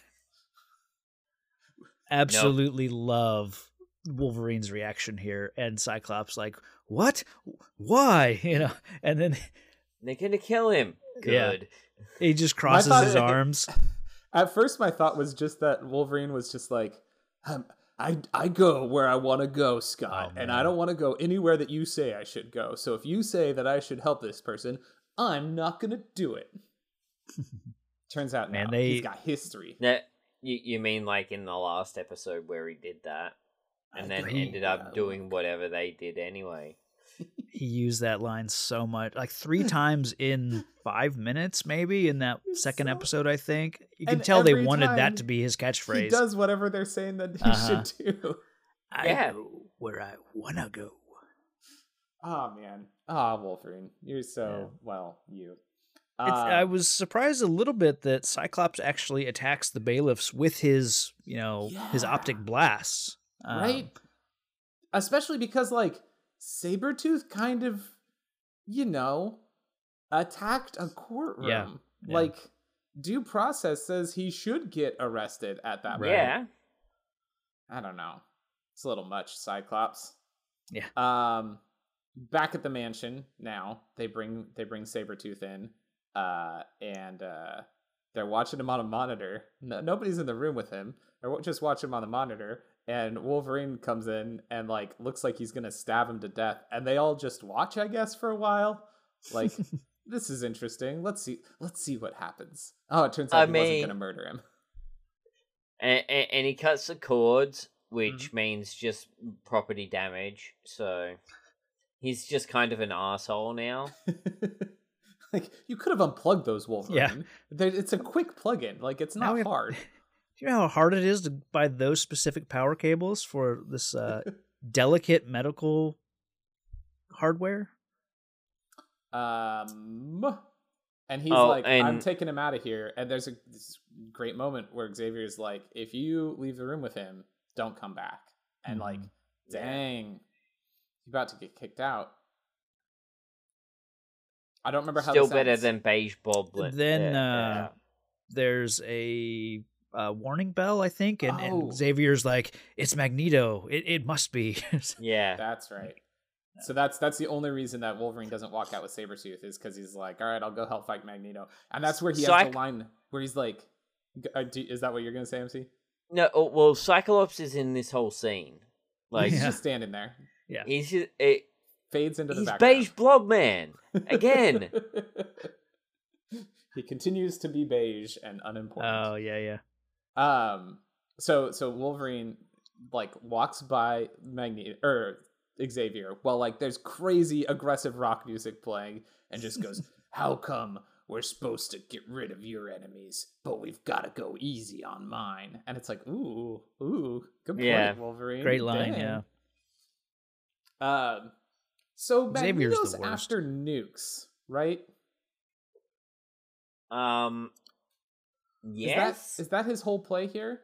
Absolutely nope. love Wolverine's reaction here. And Cyclops like, what? Why? You know, and then... They're going to kill him. Good. Yeah. He just crosses thought, his arms. At first, my thought was just that Wolverine was just like, um, I, I go where I want to go, Scott, oh, and I don't want to go anywhere that you say I should go. So if you say that I should help this person, I'm not going to do it. Turns out man, now they... he's got history. That, you, you mean like in the last episode where he did that and I then ended up yeah, doing look. whatever they did anyway? He used that line so much, like three times in five minutes, maybe in that it's second so... episode. I think you can tell they wanted that to be his catchphrase. He does whatever they're saying that he uh-huh. should do. I yeah. go where I wanna go. Oh man, ah, oh, Wolverine, you're so yeah. well. You. Uh, it's, I was surprised a little bit that Cyclops actually attacks the bailiffs with his, you know, yeah. his optic blasts, um, right? Especially because like. Sabretooth kind of, you know, attacked a courtroom. Yeah, yeah. Like, due process says he should get arrested at that point. Yeah. I don't know. It's a little much, Cyclops. Yeah. Um, back at the mansion now, they bring they bring Sabretooth in, uh, and uh, They're watching him on a monitor. No, nobody's in the room with him. They're just watching him on the monitor. And Wolverine comes in and like looks like he's gonna stab him to death. And they all just watch, I guess, for a while. Like, this is interesting. Let's see. Let's see what happens. Oh, it turns out I he mean, wasn't gonna murder him. And, and, and he cuts the cords, which Mhm. means just property damage. So he's just kind of an asshole now. Like, you could have unplugged those, Wolverine. Yeah. They- It's a quick plug-in. Like, it's Now not we have- hard. Do you know how hard it is to buy those specific power cables for this uh, delicate medical hardware? Um, and he's Oh, like, I'm and- taking him out of here. And there's a this great moment where Xavier's like, if you leave the room with him, don't come back. And like, Mhm. dang, he's about to get kicked out. I don't remember how Still this better ends. than Beige Boblin. Then Yeah, uh, yeah. there's a, uh warning bell, I think, and, Oh. and Xavier's like, "It's Magneto. It it must be." Yeah. That's right. So that's that's the only reason that Wolverine doesn't walk out with Sabretooth is because he's like, all right, I'll go help fight Magneto. And that's where he So has I- the line where he's like, g- uh, do- is that what you're going to say, M C? No, oh, well, Cyclops is in this whole scene. Like, He's Yeah. just standing there. Yeah. he's just, it, Fades into the he's background. Beige Blob Man. Again. He continues to be beige and unimportant. Oh yeah, yeah. Um, so so Wolverine like walks by Magneto or Xavier while like there's crazy aggressive rock music playing and just goes, "How come we're supposed to get rid of your enemies, but we've got to go easy on mine?" And it's like, ooh, ooh, good point, Yeah. Wolverine. Great line, Dang. yeah. Um, so Xavier's Magneto's the worst. after nukes, right? Um, Is yes. that is that his whole play here?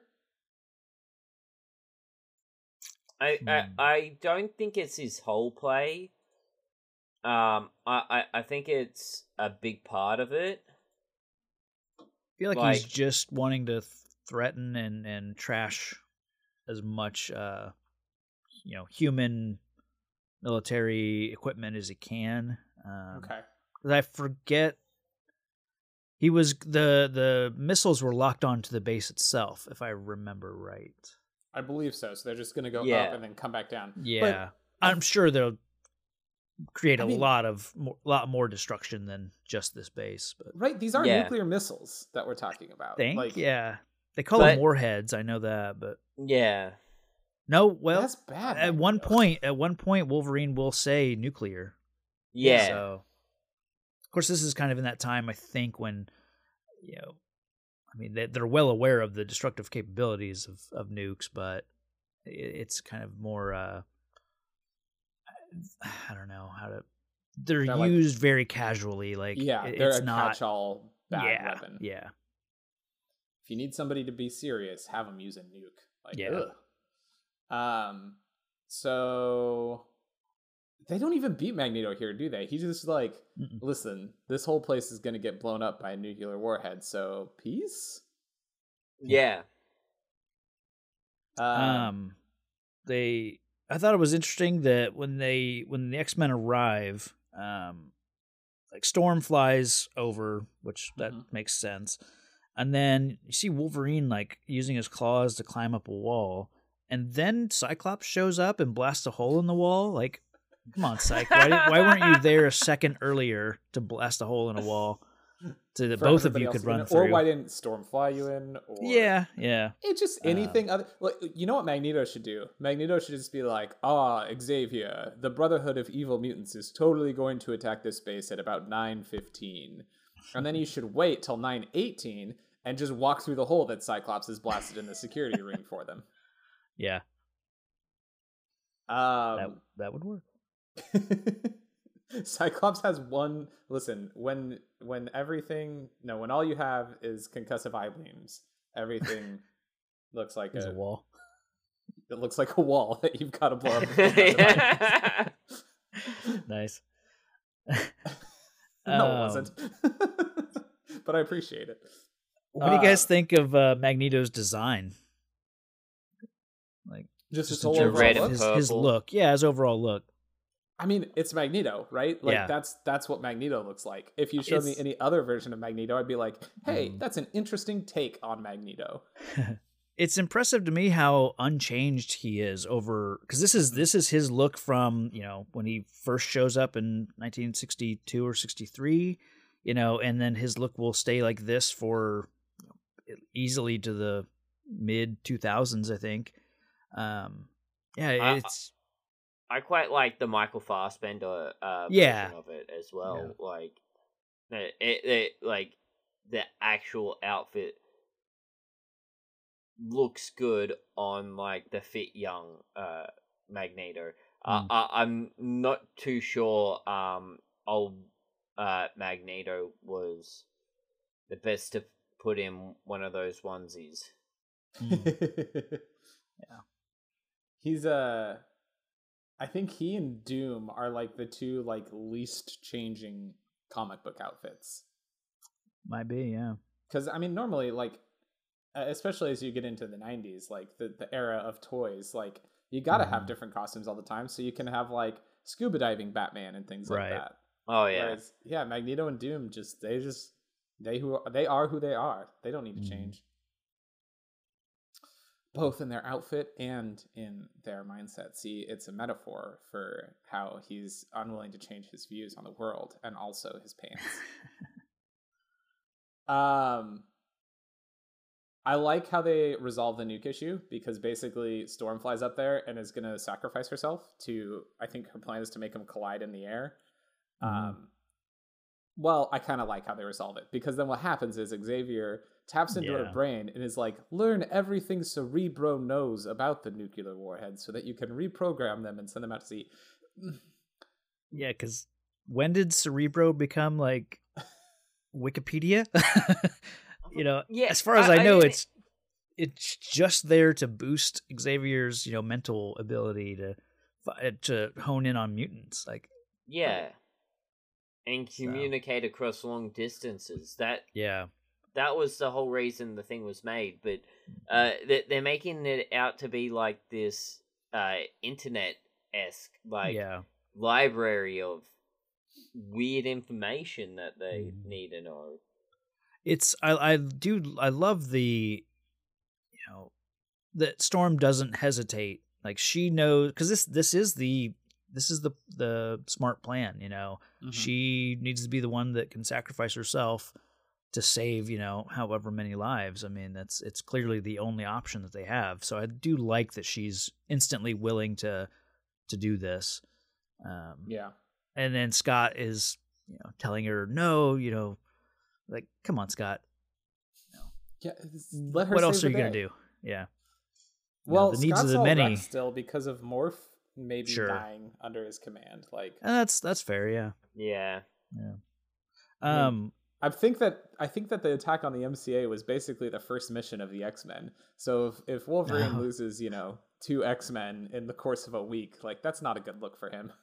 I, I Hmm. I don't think it's his whole play. Um, I, I, I think it's a big part of it. I feel like, he's Like- just wanting to th- threaten and, and trash as much, uh, you know, human military equipment as he can. Um, Okay. 'cause I forget he was the the missiles were locked onto the base itself, if I remember right. I believe so. So they're just gonna go Yeah. up and then come back down. Yeah, I'm sure they'll create a I mean- lot of more, lot more destruction than just this base. But But right, these are Yeah. nuclear missiles that we're talking about. think, Like, yeah, they call But- them warheads. I know that, but Yeah. no. Well, that's bad. at one Magneto. point, at one point, Wolverine will say nuclear. Yeah. So, of course, this is kind of in that time, I think, when, you know, I mean, they, they're well aware of the destructive capabilities of, of nukes, but it, it's kind of more, uh, I don't know how to, they're, They're like- used very casually. Like, yeah, it- they're it's a not, catch-all bad yeah, weapon. yeah. If you need somebody to be serious, have them use a nuke. Like, Yeah. ugh. Um. So they don't even beat Magneto here, do they? He's just like, Mm-mm. listen, this whole place is gonna get blown up by a nuclear warhead. So peace. Yeah. Um. Um, they. I thought it was interesting that when they when the X Men arrive, um, like Storm flies over, which that Mhm. makes sense, and then you see Wolverine like using his claws to climb up a wall, and then Cyclops shows up and blasts a hole in the wall. Like, come on, Cyc, why did, why weren't you there a second earlier to blast a hole in a wall so that for both of everybody you else could to run get in, through? Or why didn't Storm fly you in? Or Yeah, yeah. It just Um, anything other. Like, you know what Magneto should do? Magneto should just be like, "Ah, Xavier, the Brotherhood of Evil Mutants is totally going to attack this base at about nine fifteen," and then you should wait till nine eighteen and just walk through the hole that Cyclops has blasted in the security ring for them. Yeah, that Um, that would work. Cyclops has one. Listen, when when everything, no, when all you have is concussive eye beams, everything looks like There's a, a wall. It looks like a wall that you've got to blow up. with concussive eye beams. Nice. No, it Um, wasn't. But I appreciate it. What do you guys Uh, think of uh, Magneto's design? Like, Just his in whole terms red overall and of look. his, his purple. look. Yeah, his overall look. I mean, it's Magneto, right? Like Yeah. that's that's what Magneto looks like. If you showed me It's- any other version of Magneto, I'd be like, hey, Mm. that's an interesting take on Magneto. It's impressive to me how unchanged he is over, because this is this is his look from, you know, when he first shows up in nineteen sixty-two or sixty-three, you know, and then his look will stay like this for easily to the mid two thousands, I think. Um, yeah, I- it's I quite like the Michael Fassbender uh, Yeah. version of it as well. Like, it, it, it, like the actual outfit looks good on like the fit young uh, Magneto. Uh, Mm. I, I'm not too sure. Um, old uh, Magneto was the best to put in one of those onesies. Mm. Yeah. He's uh I think he and Doom are like the two like least changing comic book outfits. might be, yeah. Cuz I mean normally like uh, especially as you get into the nineties, like the the era of toys, like you got to have Mhm. different costumes all the time so you can have like scuba diving Batman and things like Right. that. Oh yeah, Whereas yeah, Magneto and Doom just they just they who they are who they are. They don't need to Mhm. change. Both in their outfit and in their mindset. See, it's a metaphor for how he's unwilling to change his views on the world and also his pants. um, I like how they resolve the nuke issue because basically Storm flies up there and is going to sacrifice herself to, I think her plan is to make them collide in the air. Mhm. Um, well, I kind of like how they resolve it because then what happens is Xavier taps into her Yeah. brain and is like, learn everything Cerebro knows about the nuclear warhead so that you can reprogram them and send them out to sea. Yeah, because when did Cerebro become like Wikipedia? you know, Yeah, as far as I, I- I know, mean- it's it's just there to boost Xavier's, you know, mental ability to fi- to hone in on mutants. Like, yeah, and communicate across long distances. That yeah, that was the whole reason the thing was made. But uh, they- they're making it out to be like this uh, internet esque like yeah, library of weird information that they Mhm. need to know. it's I I do I love the, you know, that Storm doesn't hesitate. Like she knows, because this this is the this is the the smart plan. You know, Mhm. she needs to be the one that can sacrifice herself to save, you know, however many lives. I mean, that's it's clearly the only option that they have. So I do like that she's instantly willing to to do this. Um, Yeah. and then Scott is, you know, telling her no, you know, like, come on, Scott. Yeah. it's- Let her What save else the are you gonna day. do? Yeah. You know, Well, the needs Scott's of the all many. wrecked still because of Morph maybe Sure. dying under his command. Like, And that's that's fair. Yeah. Yeah, Yeah. I mean, Um. I think that I think that the attack on the M C A was basically the first mission of the X-Men. So if, if Wolverine Oh. loses, you know, two X-Men in the course of a week, like that's not a good look for him.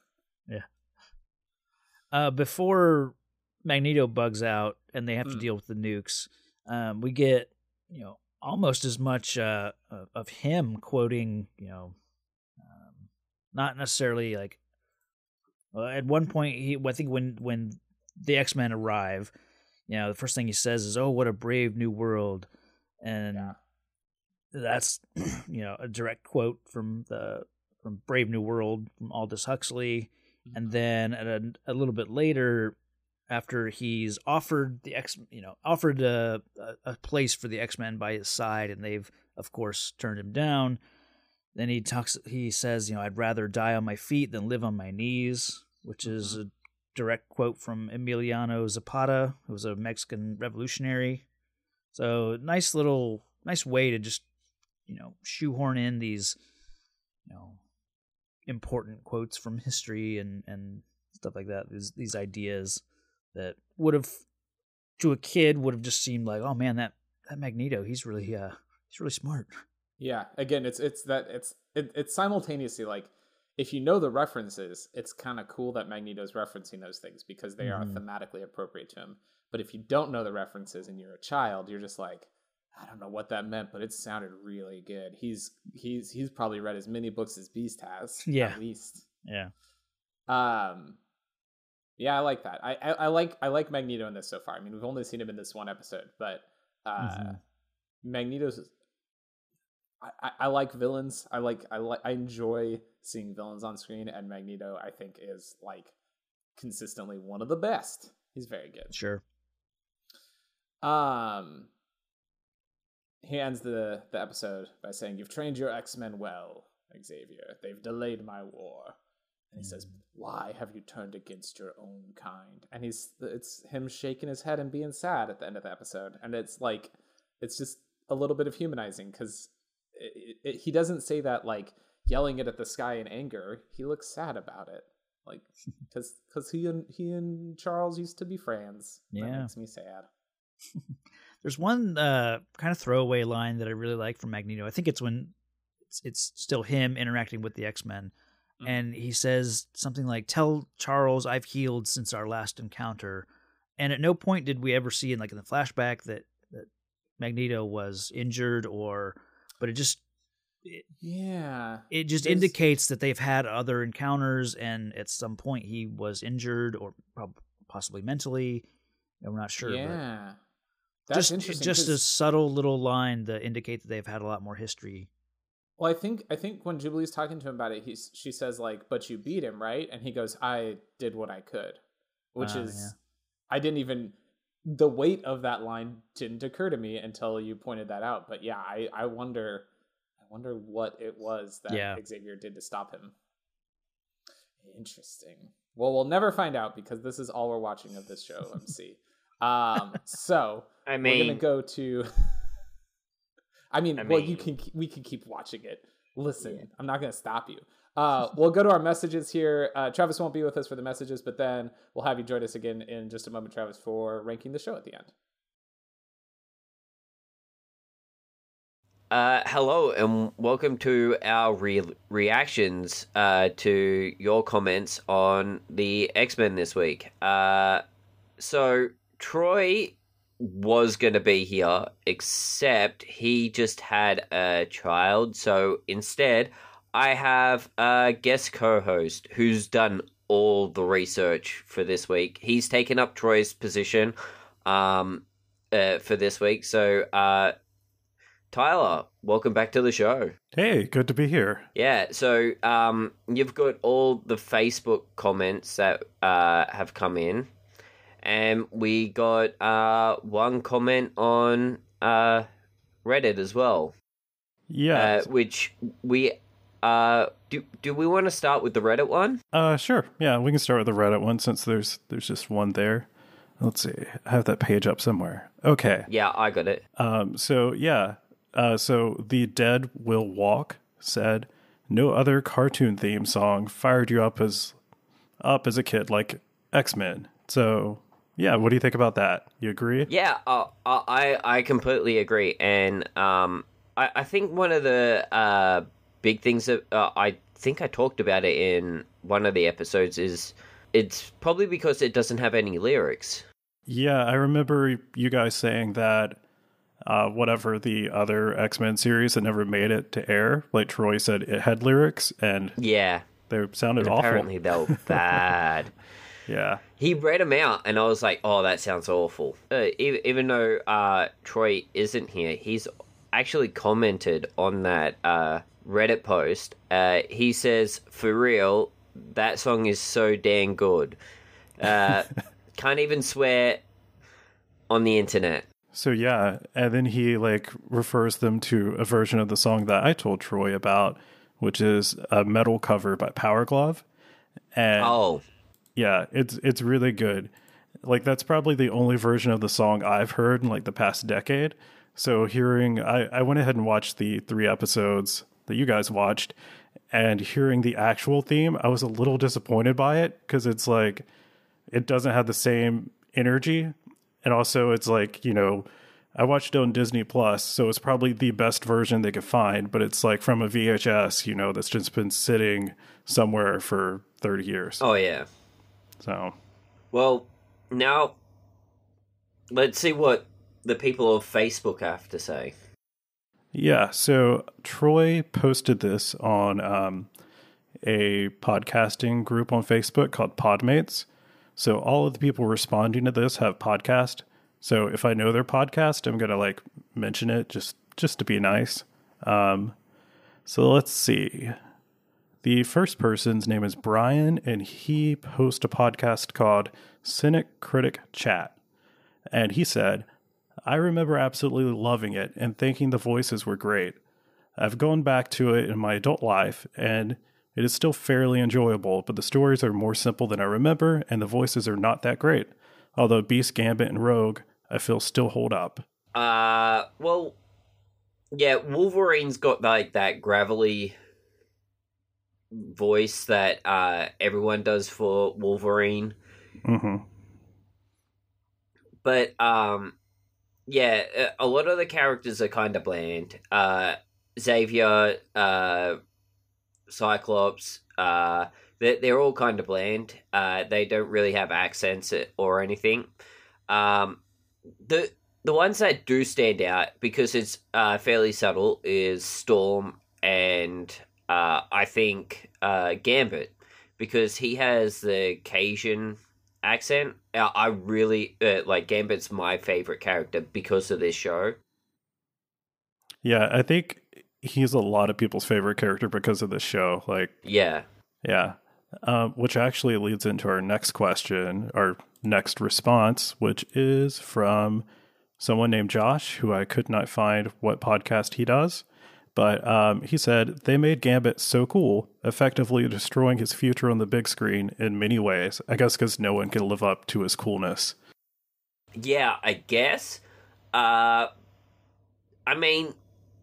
Uh. Before Magneto bugs out and they have to Mm. deal with the nukes, um, we get, you know, almost as much uh of- of him quoting, you know, um, not necessarily like. Well, at one point, he I think when when the X Men arrive, you know, the first thing he says is, "Oh, what a brave new world," and Yeah. that's you know a direct quote from the from Brave New World from Aldous Huxley. And then at a, a little bit later, after he's offered the X, you know, offered a, a, a place for the X Men by his side, and they've of course turned him down. Then he talks. He says, "You know, I'd rather die on my feet than live on my knees," which is a direct quote from Emiliano Zapata, who was a Mexican revolutionary. So nice little, nice way to just, you know, shoehorn in these, you know, important quotes from history and and stuff like that. These these ideas that would have, to a kid, would have just seemed like, oh man, that that Magneto, he's really uh he's really smart. Yeah, again, it's it's that it's it, it's simultaneously like if you know the references, it's kind of cool that Magneto's referencing those things because they Mhm. are thematically appropriate to him. But if you don't know the references and you're a child, you're just like, I don't know what that meant, but it sounded really good. He's he's he's probably read as many books as Beast has, Yeah. at least. Yeah. Um, yeah, I like that. I, I I like I like Magneto in this so far. I mean, we've only seen him in this one episode, but uh, Mhm. Magneto's. I, I, I like villains. I like I like I enjoy seeing villains on screen, and Magneto I think is like consistently one of the best. He's very good. Sure. Um, he ends the the episode by saying, "You've trained your X-Men well, Xavier. They've delayed my war." And he says, "Why have you turned against your own kind?" And he's it's him shaking his head and being sad at the end of the episode, and it's like it's just a little bit of humanizing because it, it, he doesn't say that like yelling it at the sky in anger. He looks sad about it, like because because he and he and Charles used to be friends. Yeah, that makes me sad. There's one uh, kind of throwaway line that I really like from Magneto. I think it's when it's, it's still him interacting with the X-Men. Mm-hmm. And he says something like, "Tell Charles I've healed since our last encounter." And at no point did we ever see in like in the flashback that, that Magneto was injured or, but it just, it, yeah, it just There's... indicates that they've had other encounters and at some point he was injured or possibly mentally. And we're not sure. Yeah. But That's just interesting. Just a subtle little line that indicate that they've had a lot more history. Well, I think I think when Jubilee's talking to him about it, he's she says like, "But you beat him, right?" And he goes, "I did what I could," which uh, is yeah. I didn't even the weight of that line didn't occur to me until you pointed that out. But yeah, I I wonder I wonder what it was that yeah. Xavier did to stop him. Interesting. Well, we'll never find out because this is all we're watching of this show, M C. Um, so I mean, we're gonna go to. I mean, I well, mean, you can we can keep watching it. Listen, yeah. I'm not gonna stop you. Uh, we'll go to our messages here. Uh, Travis won't be with us for the messages, but then we'll have you join us again in just a moment, Travis, for ranking the show at the end. Uh, hello and welcome to our re- reactions uh, to your comments on the X-Men this week. Uh, so Troy was going to be here, except he just had a child. So instead, I have a guest co-host who's done all the research for this week. He's taken up Troy's position um, uh, for this week. So, uh, Tyler, welcome back to the show. Hey, good to be here. Yeah, so um, you've got all the Facebook comments that uh, have come in. And we got uh, one comment on uh, Reddit as well. Yeah. Uh, which we... Uh, do do we want to start with the Reddit one? Uh, sure. Yeah, we can start with the Reddit one since there's there's just one there. Let's see. I have that page up somewhere. Okay. Yeah, I got it. Um, so, yeah. Uh, so, The Dead Will Walk said, "No other cartoon theme song fired you up as up as a kid like X-Men." So... yeah, what do you think about that? You agree? Yeah, uh, I I completely agree, and um, I, I think one of the uh, big things that uh, I think I talked about it in one of the episodes is it's probably because it doesn't have any lyrics. Yeah, I remember you guys saying that uh, whatever the other X-Men series that never made it to air, like Troy said, it had lyrics, and yeah, they sounded and awful. Apparently they were bad. Yeah. He read them out, and I was like, oh, that sounds awful. Uh, even, even though uh, Troy isn't here, he's actually commented on that uh, Reddit post. Uh, he says, for real, that song is so dang good. Uh, can't even swear on the internet. So, yeah, and then he, like, refers them to a version of the song that I told Troy about, which is a metal cover by Power Glove. And oh. Yeah, it's it's really good. Like, that's probably the only version of the song I've heard in, like, the past decade. So hearing... I, I went ahead and watched the three episodes that you guys watched, and hearing the actual theme, I was a little disappointed by it, because it's, like, it doesn't have the same energy. And also, it's, like, you know... I watched it on Disney Plus, so it's probably the best version they could find, but it's, like, from a V H S, you know, that's just been sitting somewhere for thirty years. Oh, yeah. So, well, now let's see what the people of Facebook have to say. Yeah, so Troy posted this on um, a podcasting group on Facebook called Podmates. So all of the people responding to this have podcast. So if I know their podcast, I'm gonna like mention it just just to be nice. Um, so let's see. The first person's name is Brian, and he hosts a podcast called Cynic Critic Chat. And he said, I remember absolutely loving it and thinking the voices were great. I've gone back to it in my adult life, and it is still fairly enjoyable, but the stories are more simple than I remember, and the voices are not that great. Although Beast, Gambit, and Rogue, I feel still hold up. Uh, well, yeah, Wolverine's got like that gravelly voice that uh everyone does for Wolverine. Mm-hmm. But um yeah, a lot of the characters are kind of bland. Uh Xavier, uh Cyclops, uh they're, they're all kind of bland. Uh they don't really have accents or anything. Um the the ones that do stand out, because it's uh fairly subtle, is Storm and Uh, I think uh, Gambit, because he has the Cajun accent. Uh, I really uh, like Gambit's my favorite character because of this show. Yeah, I think he's a lot of people's favorite character because of this show. Like, yeah, yeah. Um, which actually leads into our next question, our next response, which is from someone named Josh, who I could not find what podcast he does. But um, he said, they made Gambit so cool, effectively destroying his future on the big screen in many ways. I guess because no one can live up to his coolness. Yeah, I guess. Uh, I mean,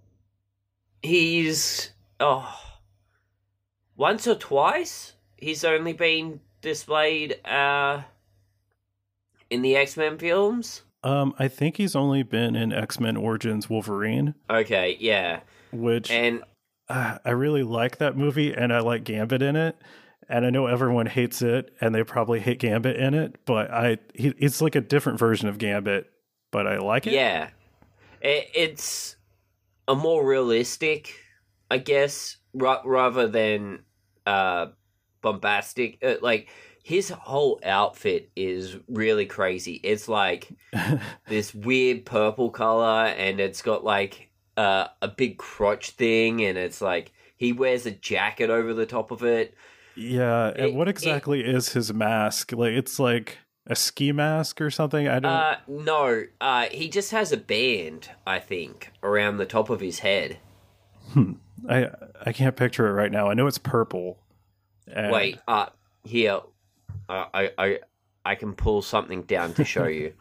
he's... Oh, once or twice, he's only been displayed uh, in the X-Men films. Um, I think he's only been in X-Men Origins Wolverine. Okay, yeah. Which and uh, I really like that movie, and I like Gambit in it. And I know everyone hates it, and they probably hate Gambit in it, but I he, it's like a different version of Gambit, but I like it. Yeah, it, it's a more realistic, I guess, ra- rather than uh, bombastic. Uh, like his whole outfit is really crazy. It's like this weird purple color, and it's got like. Uh, a big crotch thing, and it's like he wears a jacket over the top of it. Yeah, it, and what exactly it, is his mask? Like, it's like a ski mask or something? I don't... Uh, no, uh, he just has a band, I think, around the top of his head. Hmm. I I can't picture it right now. I know it's purple. And... Wait, uh, here, uh, I, I, I can pull something down to show you.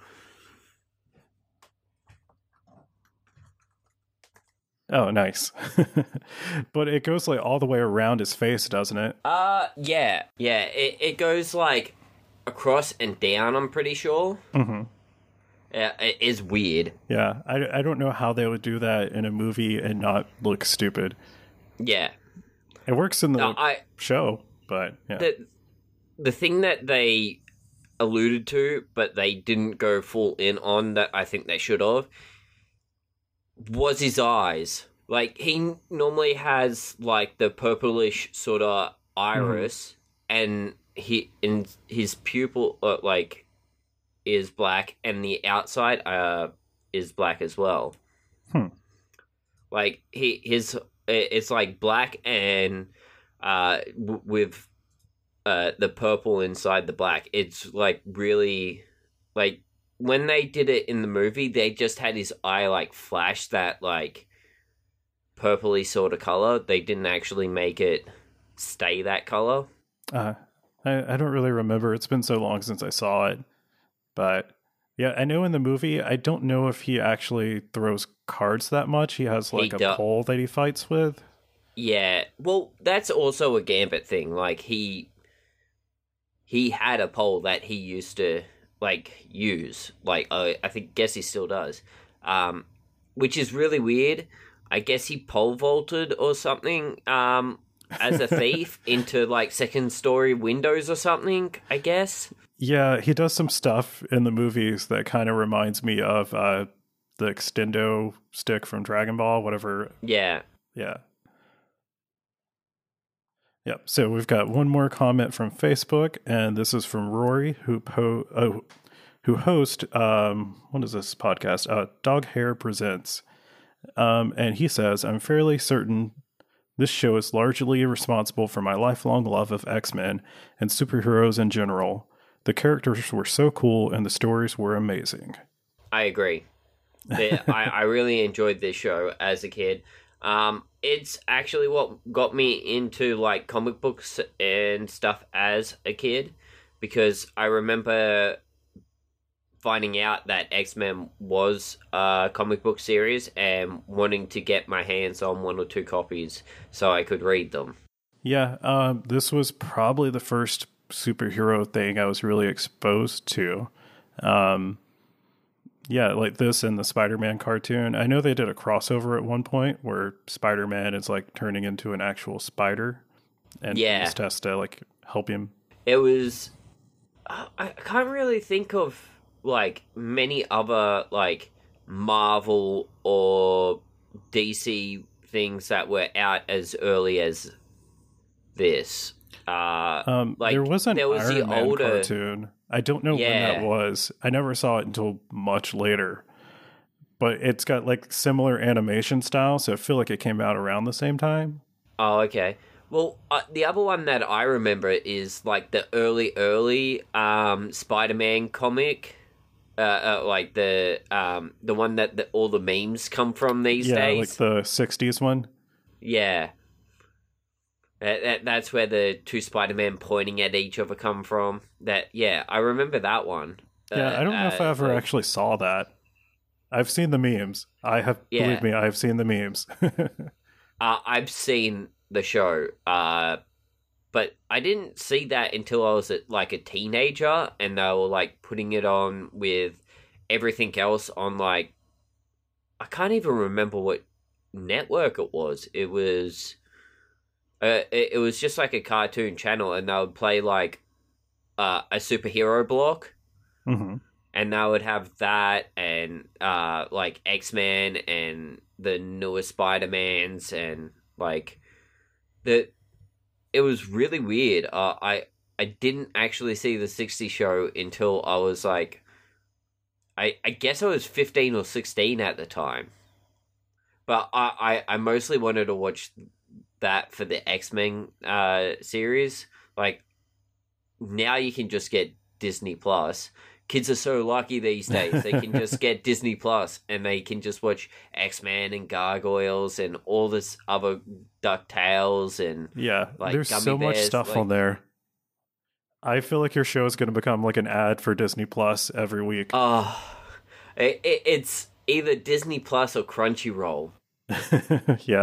Oh, nice. But it goes like all the way around his face, doesn't it? Uh, yeah. Yeah, it, it goes like across and down, I'm pretty sure. Mm-hmm. Yeah, it is weird. Yeah, I, I don't know how they would do that in a movie and not look stupid. Yeah. It works in the no, I, show, but yeah. The, the thing that they alluded to, but they didn't go full in on, that I think they should have, was his eyes. Like, he normally has, like, the purplish sort of iris, mm. and he in his pupil, uh, like, is black, and the outside uh is black as well. Hmm. Like, he his it's, like, black and uh w- with uh the purple inside the black. It's, like, really, like, when they did it in the movie, they just had his eye, like, flash that, like, purpley sort of color. They didn't actually make it stay that color. Uh, I, I don't really remember. It's been so long since I saw it. But, yeah, I know in the movie, I don't know if he actually throws cards that much. He has, like, he a do- pole that he fights with. Yeah. Well, that's also a Gambit thing. Like, he... He had a pole that he used to... like use like uh, I think guess he still does, um which is really weird. I guess he pole vaulted or something um as a thief into like second story windows or something, I guess. Yeah, he does some stuff in the movies that kind of reminds me of uh the extendo stick from Dragon Ball, whatever. Yeah. Yeah. Yep. So we've got one more comment from Facebook, and this is from Rory, who po- oh, who host um, what is this podcast? Uh, Dog Hair Presents, um, and he says, "I'm fairly certain this show is largely responsible for my lifelong love of X-Men and superheroes in general. The characters were so cool, and the stories were amazing." I agree. I, I really enjoyed this show as a kid. Um, it's actually what got me into like comic books and stuff as a kid, because I remember finding out that X-Men was a comic book series and wanting to get my hands on one or two copies so I could read them. Yeah, um, this was probably the first superhero thing I was really exposed to. Um, yeah, like this and the Spider-Man cartoon. I know they did a crossover at one point where Spider-Man is like turning into an actual spider, and yeah. just has to like help him. It was. I can't really think of like many other like Marvel or D C things that were out as early as this. Uh, um, like there was an there was Iron the Man older cartoon. I don't know yeah. when that was. I never saw it until much later. But it's got like similar animation style, so I feel like it came out around the same time. Oh, okay. Well, uh, the other one that I remember is like the early, early um, Spider-Man comic, uh, uh, like the um, the one that the, all the memes come from these yeah, days. like the sixties one. Yeah. That, that, that's where the two Spider-Man pointing at each other come from. That yeah, I remember that one. Yeah, uh, I don't know uh, if I ever like, actually saw that. I've seen the memes. I have, Yeah. believe me, I have seen the memes. uh, I've seen the show, uh, but I didn't see that until I was at, like a teenager, and they were like putting it on with everything else on like I can't even remember what network it was. It was. Uh, it, it was just like a cartoon channel, and they would play like uh, a superhero block, mm-hmm. and they would have that and uh, like X-Men and the newer Spider-Mans and like the. It was really weird. Uh, I I didn't actually see the sixties show until I was like, I I guess I was fifteen or sixteen at the time, but I I, I mostly wanted to watch that for the X-Men uh, series. Like, now you can just get Disney Plus. Kids are so lucky these days. They can just get Disney Plus and they can just watch X-Men and Gargoyles and all this other DuckTales and yeah, like, there's Gummy so much Bears, stuff like- on there. I feel like your show is going to become like an ad for Disney Plus every week. Oh, it, it, it's either Disney Plus or Crunchyroll. Yeah.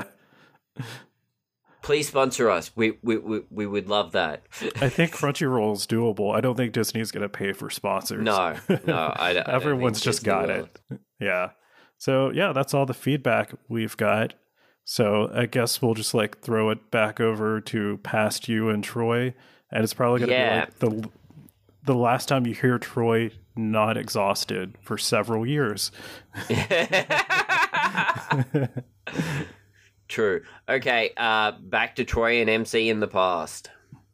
Please sponsor us. We we we, we would love that. I think Crunchyroll is doable. I don't think Disney's going to pay for sponsors. No, no, I, I don't Everyone's think just Disney got will. it. Yeah. So, yeah, that's all the feedback we've got. So, I guess we'll just like throw it back over to past you and Troy. And it's probably going to Yeah. be like the the last time you hear Troy not exhausted for several years. True. Okay, uh, back to Troy and M C in the past.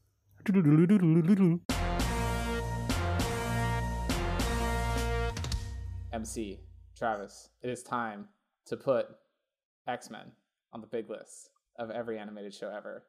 M C, Travis, it is time to put X-Men on the big list of every animated show ever.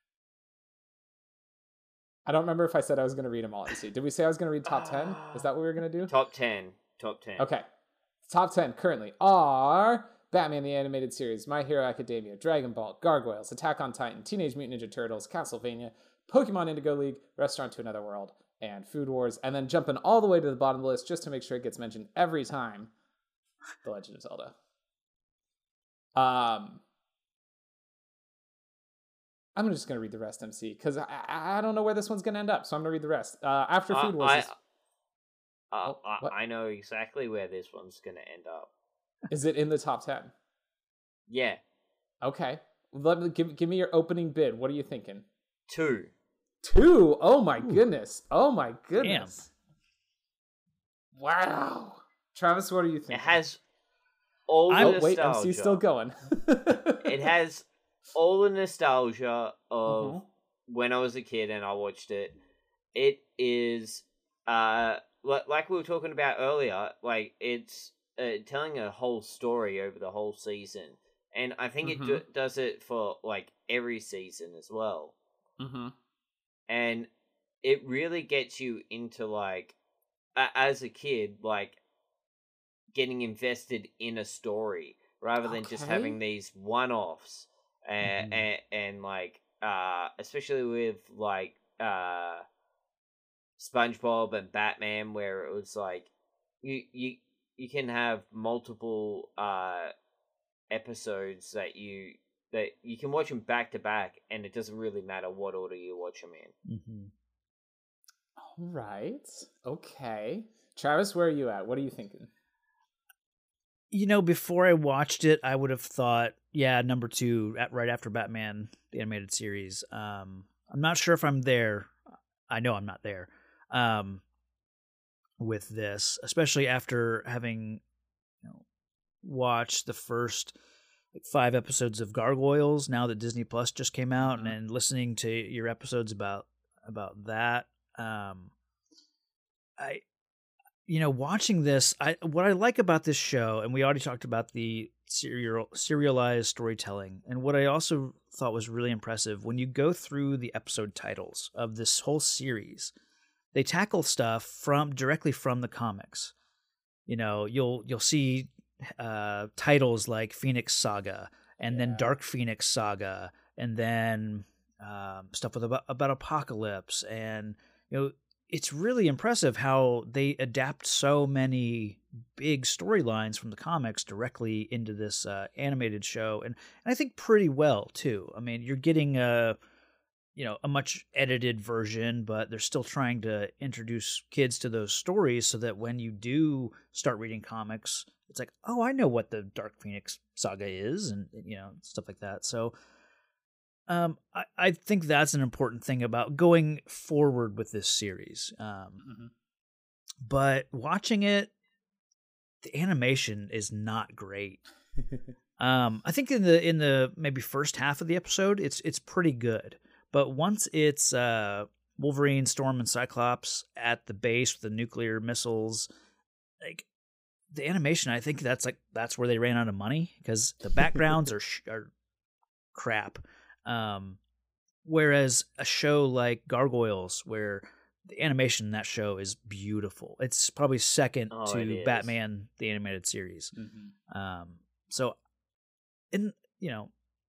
I don't remember if I said I was going to read them all. M C, did we say I was going to read top ten? Is that what we were going to do? Top ten. Top ten. Okay. Top ten currently are Batman the Animated Series, My Hero Academia, Dragon Ball, Gargoyles, Attack on Titan, Teenage Mutant Ninja Turtles, Castlevania, Pokemon Indigo League, Restaurant to Another World, and Food Wars. And then jumping all the way to the bottom of the list just to make sure it gets mentioned every time, The Legend of Zelda. Um, I'm just going to read the rest, M C, because I, I don't know where this one's going to end up, so I'm going to read the rest. Uh, after Uh, Food Wars... I, is, uh, Oh, what? I, I know exactly where this one's going to end up. is it in the top ten? Yeah. Okay. Let me give give me your opening bid. What are you thinking? Two. Two. Oh my goodness. Oh my goodness. Wow. Travis, what are you thinking? It has all the Oh nostalgia. wait, M C's still going. It has all the nostalgia of Mhm. when I was a kid and I watched it, it is uh like we were talking about earlier. Like it's uh, telling a whole story over the whole season, and I think mm-hmm. it do- does it for like every season as well. Mm-hmm. And it really gets you into like uh, as a kid, like getting invested in a story rather than okay. just having these one-offs, and, mm-hmm. and and like uh, especially with like uh, SpongeBob and Batman, where it was like you you you can have multiple uh, episodes that you that you can watch them back to back, and it doesn't really matter what order you watch them in. Mm-hmm. All right. Okay. Travis, where are you at? What are you thinking? You know, before I watched it, I would have thought, yeah, number two, at, right after Batman, the animated series. Um, I'm not sure if I'm there. I know I'm not there um, with this, especially after having you know, watched the first like, five episodes of Gargoyles. Now that Disney Plus just came out, mm-hmm. and, and listening to your episodes about about that, um, I. You know, watching this, I what I like about this show, and we already talked about the serial serialized storytelling, and what I also thought was really impressive, when you go through the episode titles of this whole series, they tackle stuff from directly from the comics. You know, you'll you'll see uh, titles like Phoenix Saga, and yeah. then Dark Phoenix Saga, and then um, stuff with about, about Apocalypse, and you know. It's really impressive how they adapt so many big storylines from the comics directly into this uh, animated show, and, and I think pretty well too. I mean, you're getting a you know a much edited version, but they're still trying to introduce kids to those stories so that when you do start reading comics, it's like, oh, I know what the Dark Phoenix Saga is, and you know stuff like that. So. Um, I, I think that's an important thing about going forward with this series. Um, mm-hmm. But watching it, the animation is not great. um, I think in the in the maybe first half of the episode, it's it's pretty good. But once it's uh, Wolverine, Storm, and Cyclops at the base with the nuclear missiles, like the animation, I think that's like that's where they ran out of money because the backgrounds are sh- are crap. Um, whereas a show like Gargoyles, where the animation in that show is beautiful, it's probably second oh, to Batman the Animated Series. Mm-hmm. Um, so, in you know,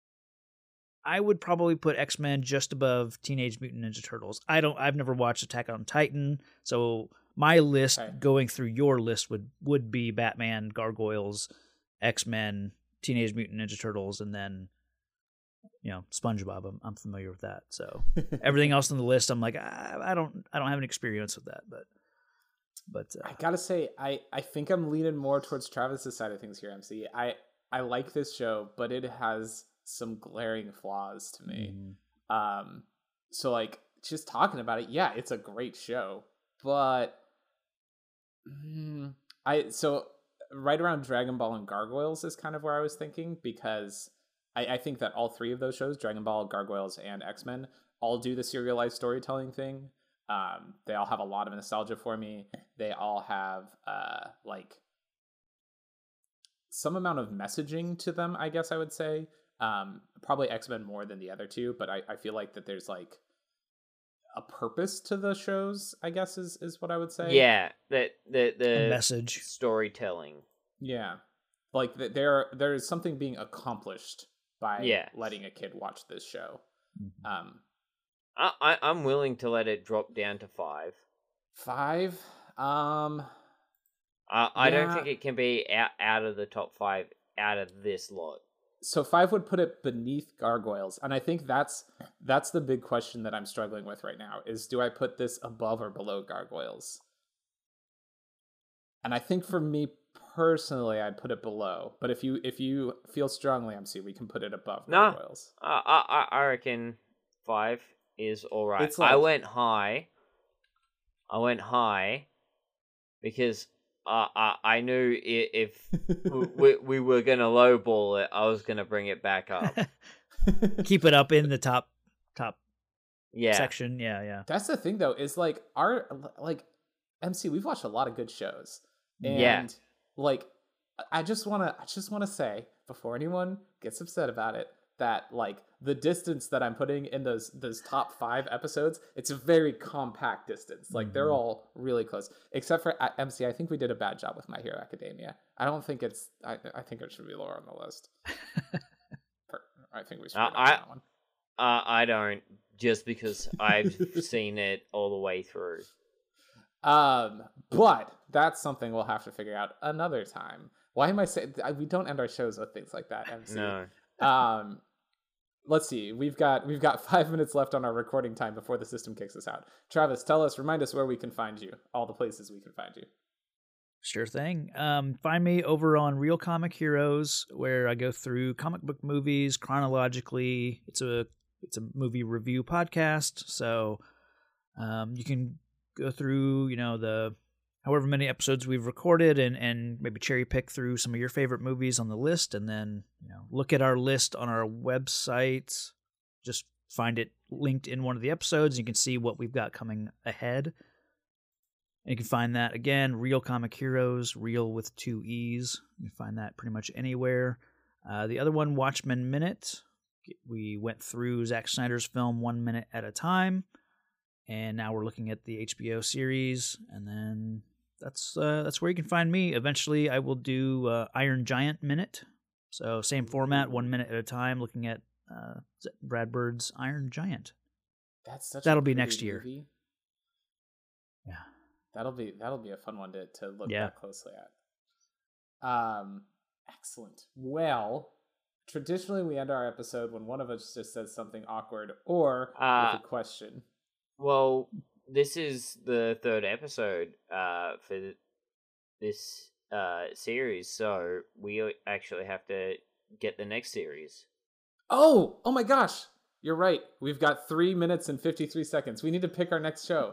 I would probably put X-Men just above Teenage Mutant Ninja Turtles. I don't. I've never watched Attack on Titan, so my list okay. going through your list would would be Batman, Gargoyles, X-Men, Teenage Mutant Ninja Turtles, and then. You know, SpongeBob. I'm, I'm familiar with that. So everything else on the list, I'm like, I, I don't, I don't have an experience with that. But, but uh, I gotta say, I, I think I'm leaning more towards Travis's side of things here, M C. I, I like this show, but it has some glaring flaws to me. Mm. Um, so like just talking about it, yeah, it's a great show, but mm, I so right around Dragon Ball and Gargoyles is kind of where I was thinking because. I, I think that all three of those shows, Dragon Ball, Gargoyles, and X-Men, all do the serialized storytelling thing. Um, they all have a lot of nostalgia for me. They all have uh, like some amount of messaging to them, I guess I would say. Um, probably X-Men more than the other two, but I, I feel like that there's like a purpose to the shows, I guess is, is what I would say. Yeah, the the, the a message. Storytelling. Yeah. Like there there is something being accomplished by yeah. letting a kid watch this show. Um, I, I, I'm willing to let it drop down to five. Five? Um, I, I yeah. don't think it can be out, out of the top five out of this lot. So five would put it beneath Gargoyles. And I think that's that's the big question that I'm struggling with right now is do I put this above or below Gargoyles? And I think for me personally, I'd put it below, but if you if you feel strongly, M C, we can put it above no, Gargoyles. I I I reckon five is all right. It's like, I went high. I went high because uh, I I knew if we we were gonna lowball it, I was gonna bring it back up. Keep it up in the top top yeah. section. Yeah, yeah. That's the thing, though, is like our like M C. We've watched a lot of good shows, and Yeah. like I just wanna I just wanna say before anyone gets upset about it that like the distance that I'm putting in those those top five episodes, it's a very compact distance. Like they're Mhm. all really close, except for uh, M C. I think we did a bad job with My Hero Academia. I don't think it's. I I think it should be lower on the list. Per- I think we screwed up I- on that one. Uh, I don't, just because I've seen it all the way through. Um, but that's something we'll have to figure out another time. Why am I saying we don't end our shows with things like that, M C? No. Um, let's see. We've got we've got five minutes left on our recording time before the system kicks us out. Travis, tell us, remind us where we can find you. All the places we can find you. Sure thing. Um, find me over on Real Comic Heroes, where I go through comic book movies chronologically. It's a it's a movie review podcast, so um, you can go through, you know, the however many episodes we've recorded, and and maybe cherry pick through some of your favorite movies on the list, and then, you know, look at our list on our website. Just find it linked in one of the episodes. You can see what we've got coming ahead. And you can find that, again, Real Comic Heroes, real with two E's. You can find that pretty much anywhere. Uh, the other one, Watchmen Minute. We went through Zack Snyder's film one minute at a time. And now we're looking at the H B O series. And then that's uh, that's where you can find me. Eventually, I will do uh, Iron Giant Minute. So same format, one minute at a time, looking at uh, Brad Bird's Iron Giant. That's such. That'll a be pretty next year. movie. Yeah. That'll be that'll be a fun one to, to look Yeah. back closely at. Um, excellent. Well, traditionally we end our episode when one of us just says something awkward or Uh, with a question. Well, this is the third episode uh, for th- this uh, series, so we actually have to get the next series. Oh, oh my gosh, you're right. We've got three minutes and fifty-three seconds. We need to pick our next show.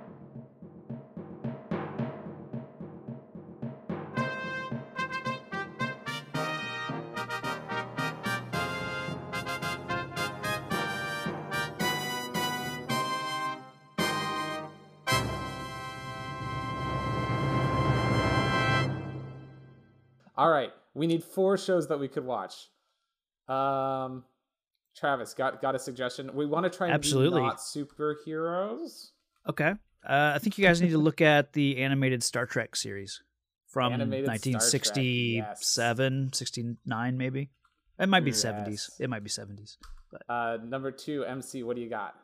All right, we need four shows that we could watch. Um, Travis, got got a suggestion? We want to try and Absolutely. do not superheroes. Okay. Uh, I think you guys need to look at the animated Star Trek series from Animated Star Trek, nineteen sixty-seven, sixty-nine, maybe. It might be Mm, seventies. yes. It might be seventies. Uh, number two, M C, what do you got?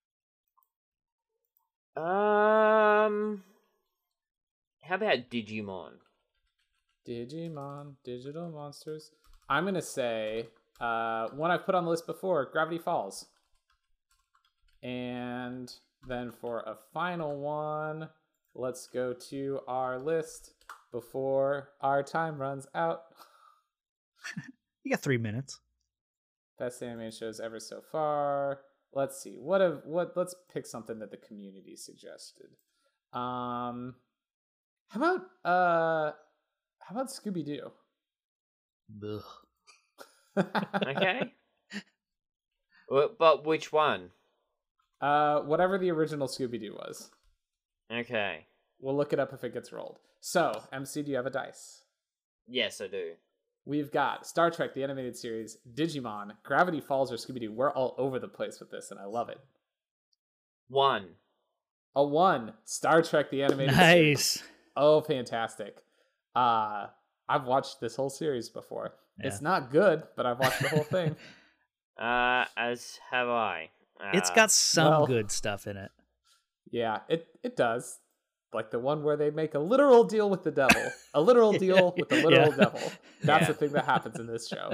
Um, how about Digimon? Digimon, Digital Monsters. I'm gonna say uh, one I've put on the list before, Gravity Falls. And then for a final one, let's go to our list before our time runs out. You got three minutes. Best animated shows ever so far. Let's see. What have what? Let's pick something that the community suggested. Um, how about uh, how about Scooby Doo? Ugh. Okay. Well, but which one? Uh, whatever the original Scooby Doo was. Okay. We'll look it up if it gets rolled. So, M C, do you have a dice? Yes, I do. We've got Star Trek, the animated series, Digimon, Gravity Falls, or Scooby Doo. We're all over the place with this, and I love it. One. A one, Star Trek, the animated series. Nice. Oh, fantastic. Uh, I've watched this whole series before. Yeah. It's not good, but I've watched the whole thing. Uh, as have I. Uh, It's got some well- good stuff in it. Yeah, it, it does. Like the one where they make a literal deal with the devil. A literal deal with the literal Yeah. devil. That's Yeah. the thing that happens in this show.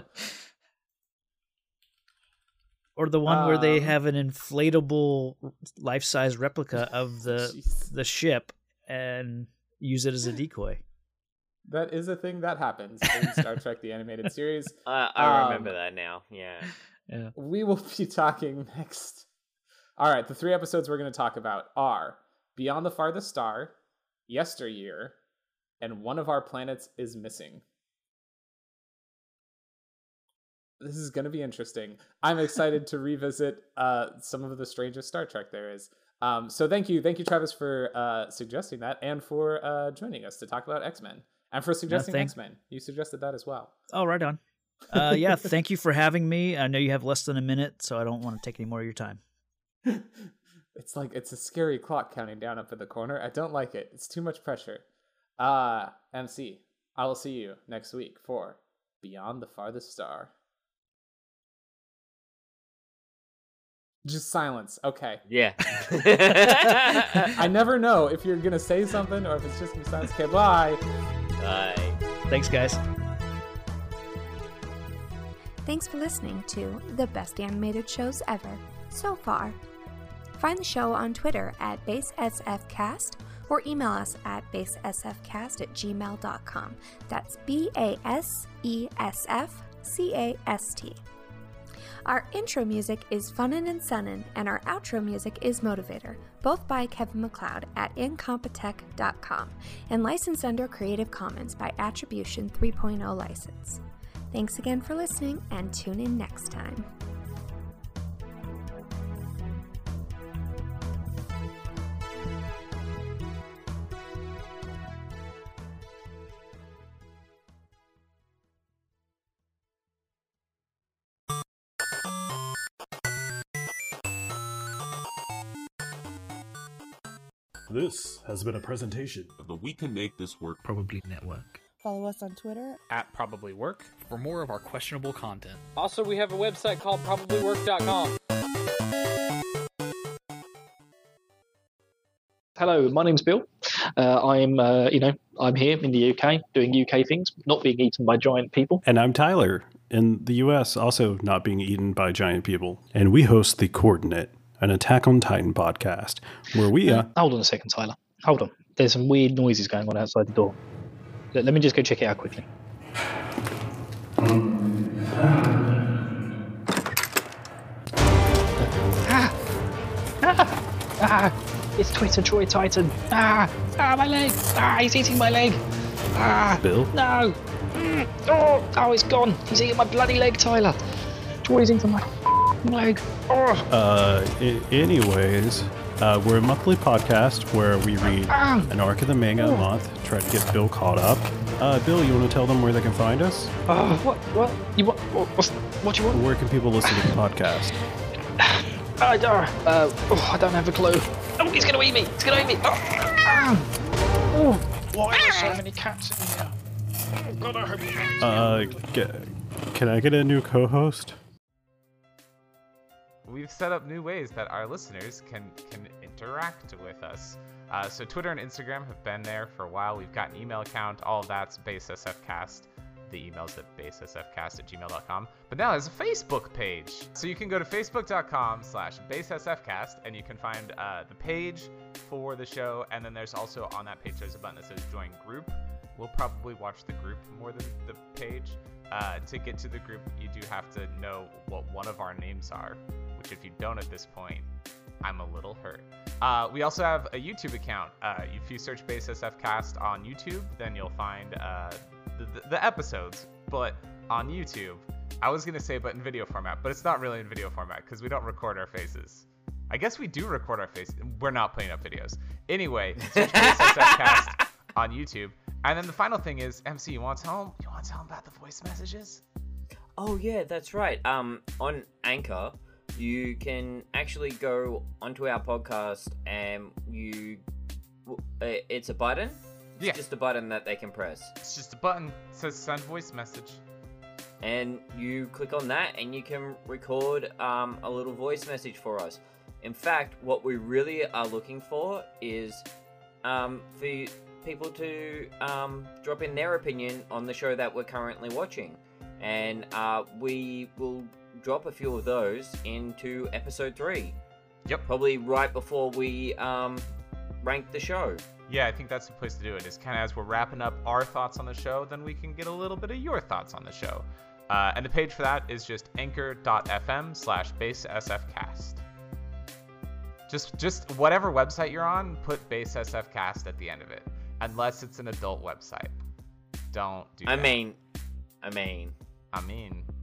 Or the one where they Um, have an inflatable life-size replica of the Jeez. the ship and use it as a decoy. That is a thing that happens in Star Trek, the animated series. I, I Um, remember that now. Yeah. Yeah. We will be talking next. All right, the three episodes we're going to talk about are Beyond the Farthest Star, Yesteryear, and One of Our Planets is Missing. This is going to be interesting. I'm excited to revisit uh, some of the strangest Star Trek there is. Um, so thank you. Thank you, Travis, for uh, suggesting that and for uh, joining us to talk about X-Men and for suggesting thank- X-Men. You suggested that as well. Oh, right on. Uh, yeah, thank you for having me. I know you have less than a minute, so I don't want to take any more of your time. It's like it's a scary clock counting down up in the corner. I don't like it. It's too much pressure. Uh, M C, I will see you next week for Beyond the Farthest Star. Just silence. Okay. Yeah. I never know if you're going to say something or if it's just going to be silence. Okay, bye. Bye. Thanks, guys. Thanks for listening to the best animated shows ever, so far. Find the show on Twitter at BaseSFcast or email us at basesfcast at gmail dot com. That's B A S E S F C A S T. Our intro music is Funnin' and Sunnin', and our outro music is Motivator, both by Kevin MacLeod at incompetech dot com, and licensed under Creative Commons by Attribution three point oh license. Thanks again for listening, and tune in next time. This has been a presentation of the We Can Make This Work Probably Network. Follow us on Twitter at Probably Work for more of our questionable content. Also, we have a website called probably work dot com. Hello, my name's Bill. Uh, I'm, uh, you know, I'm here in the U K doing U K things, not being eaten by giant people. And I'm Tyler, in the U S, also not being eaten by giant people. And we host The Coordinate, an Attack on Titan podcast, where we... Uh, Hold on a second, Tyler. Hold on. There's some weird noises going on outside the door. Let, let me just go check it out quickly. Ah! Ah! Ah! It's Twitter Troy Titan. Ah! Ah, my leg! Ah, he's eating my leg! Ah! Bill? No! Mm. Oh! Oh, it's gone! He's eating my bloody leg, Tyler! Troy's eating my leg. Oh! Uh, I- anyways, uh, we're a monthly podcast where we read Ah! an arc of the manga a month, try to get Bill caught up. Uh, Bill, you want to tell them where they can find us? Oh, what? What? You want? What, what's, what you want? Where can people listen to the podcast? I don't, uh, oh, I don't have a clue. Oh, he's going to eat me. He's going to eat me. Oh, ah. Oh, why are there so many cats in here? Oh, God, I hope you Uh, get, can I get a new co-host? We've set up new ways that our listeners can can interact with us. Uh, so Twitter and Instagram have been there for a while. We've got an email account. All of that's BaseSFcast. The email's at basesfcast at gmail dot com. But now there's a Facebook page. So you can go to facebook dot com slash basesfcast and you can find uh, the page for the show. And then there's also on that page, there's a button that says join group. We'll probably watch the group more than the page. Uh, to get to the group, you do have to know what one of our names are, which if you don't at this point, I'm a little hurt. Uh, we also have a YouTube account. Uh, if you search BaseSFcast on YouTube, then you'll find uh, the, the, the episodes. But on YouTube, I was going to say but in video format, but it's not really in video format because we don't record our faces. I guess we do record our faces. We're not putting up videos. Anyway, search BaseSFcast on YouTube. And then the final thing is, M C, you want to tell them? You want to tell them about the voice messages? Oh yeah, that's right. Um, on Anchor, you can actually go onto our podcast and you, it's a button. It's Yeah. just a button that they can press, It's just a button. It says send voice message. and you click on that and you can record um a little voice message for us. In fact, what we really are looking for is um for people to um drop in their opinion on the show that we're currently watching, and uh we will drop a few of those into episode three. Yep. Probably right before we um rank the show. Yeah, I think that's the place to do it. Is kind of as we're wrapping up our thoughts on the show, then we can get a little bit of your thoughts on the show. Uh, and the page for that is just anchor dot f m slash basesfcast. Just, just whatever website you're on, put basesfcast at the end of it. Unless it's an adult website. Don't do I that. mean, I mean, I mean...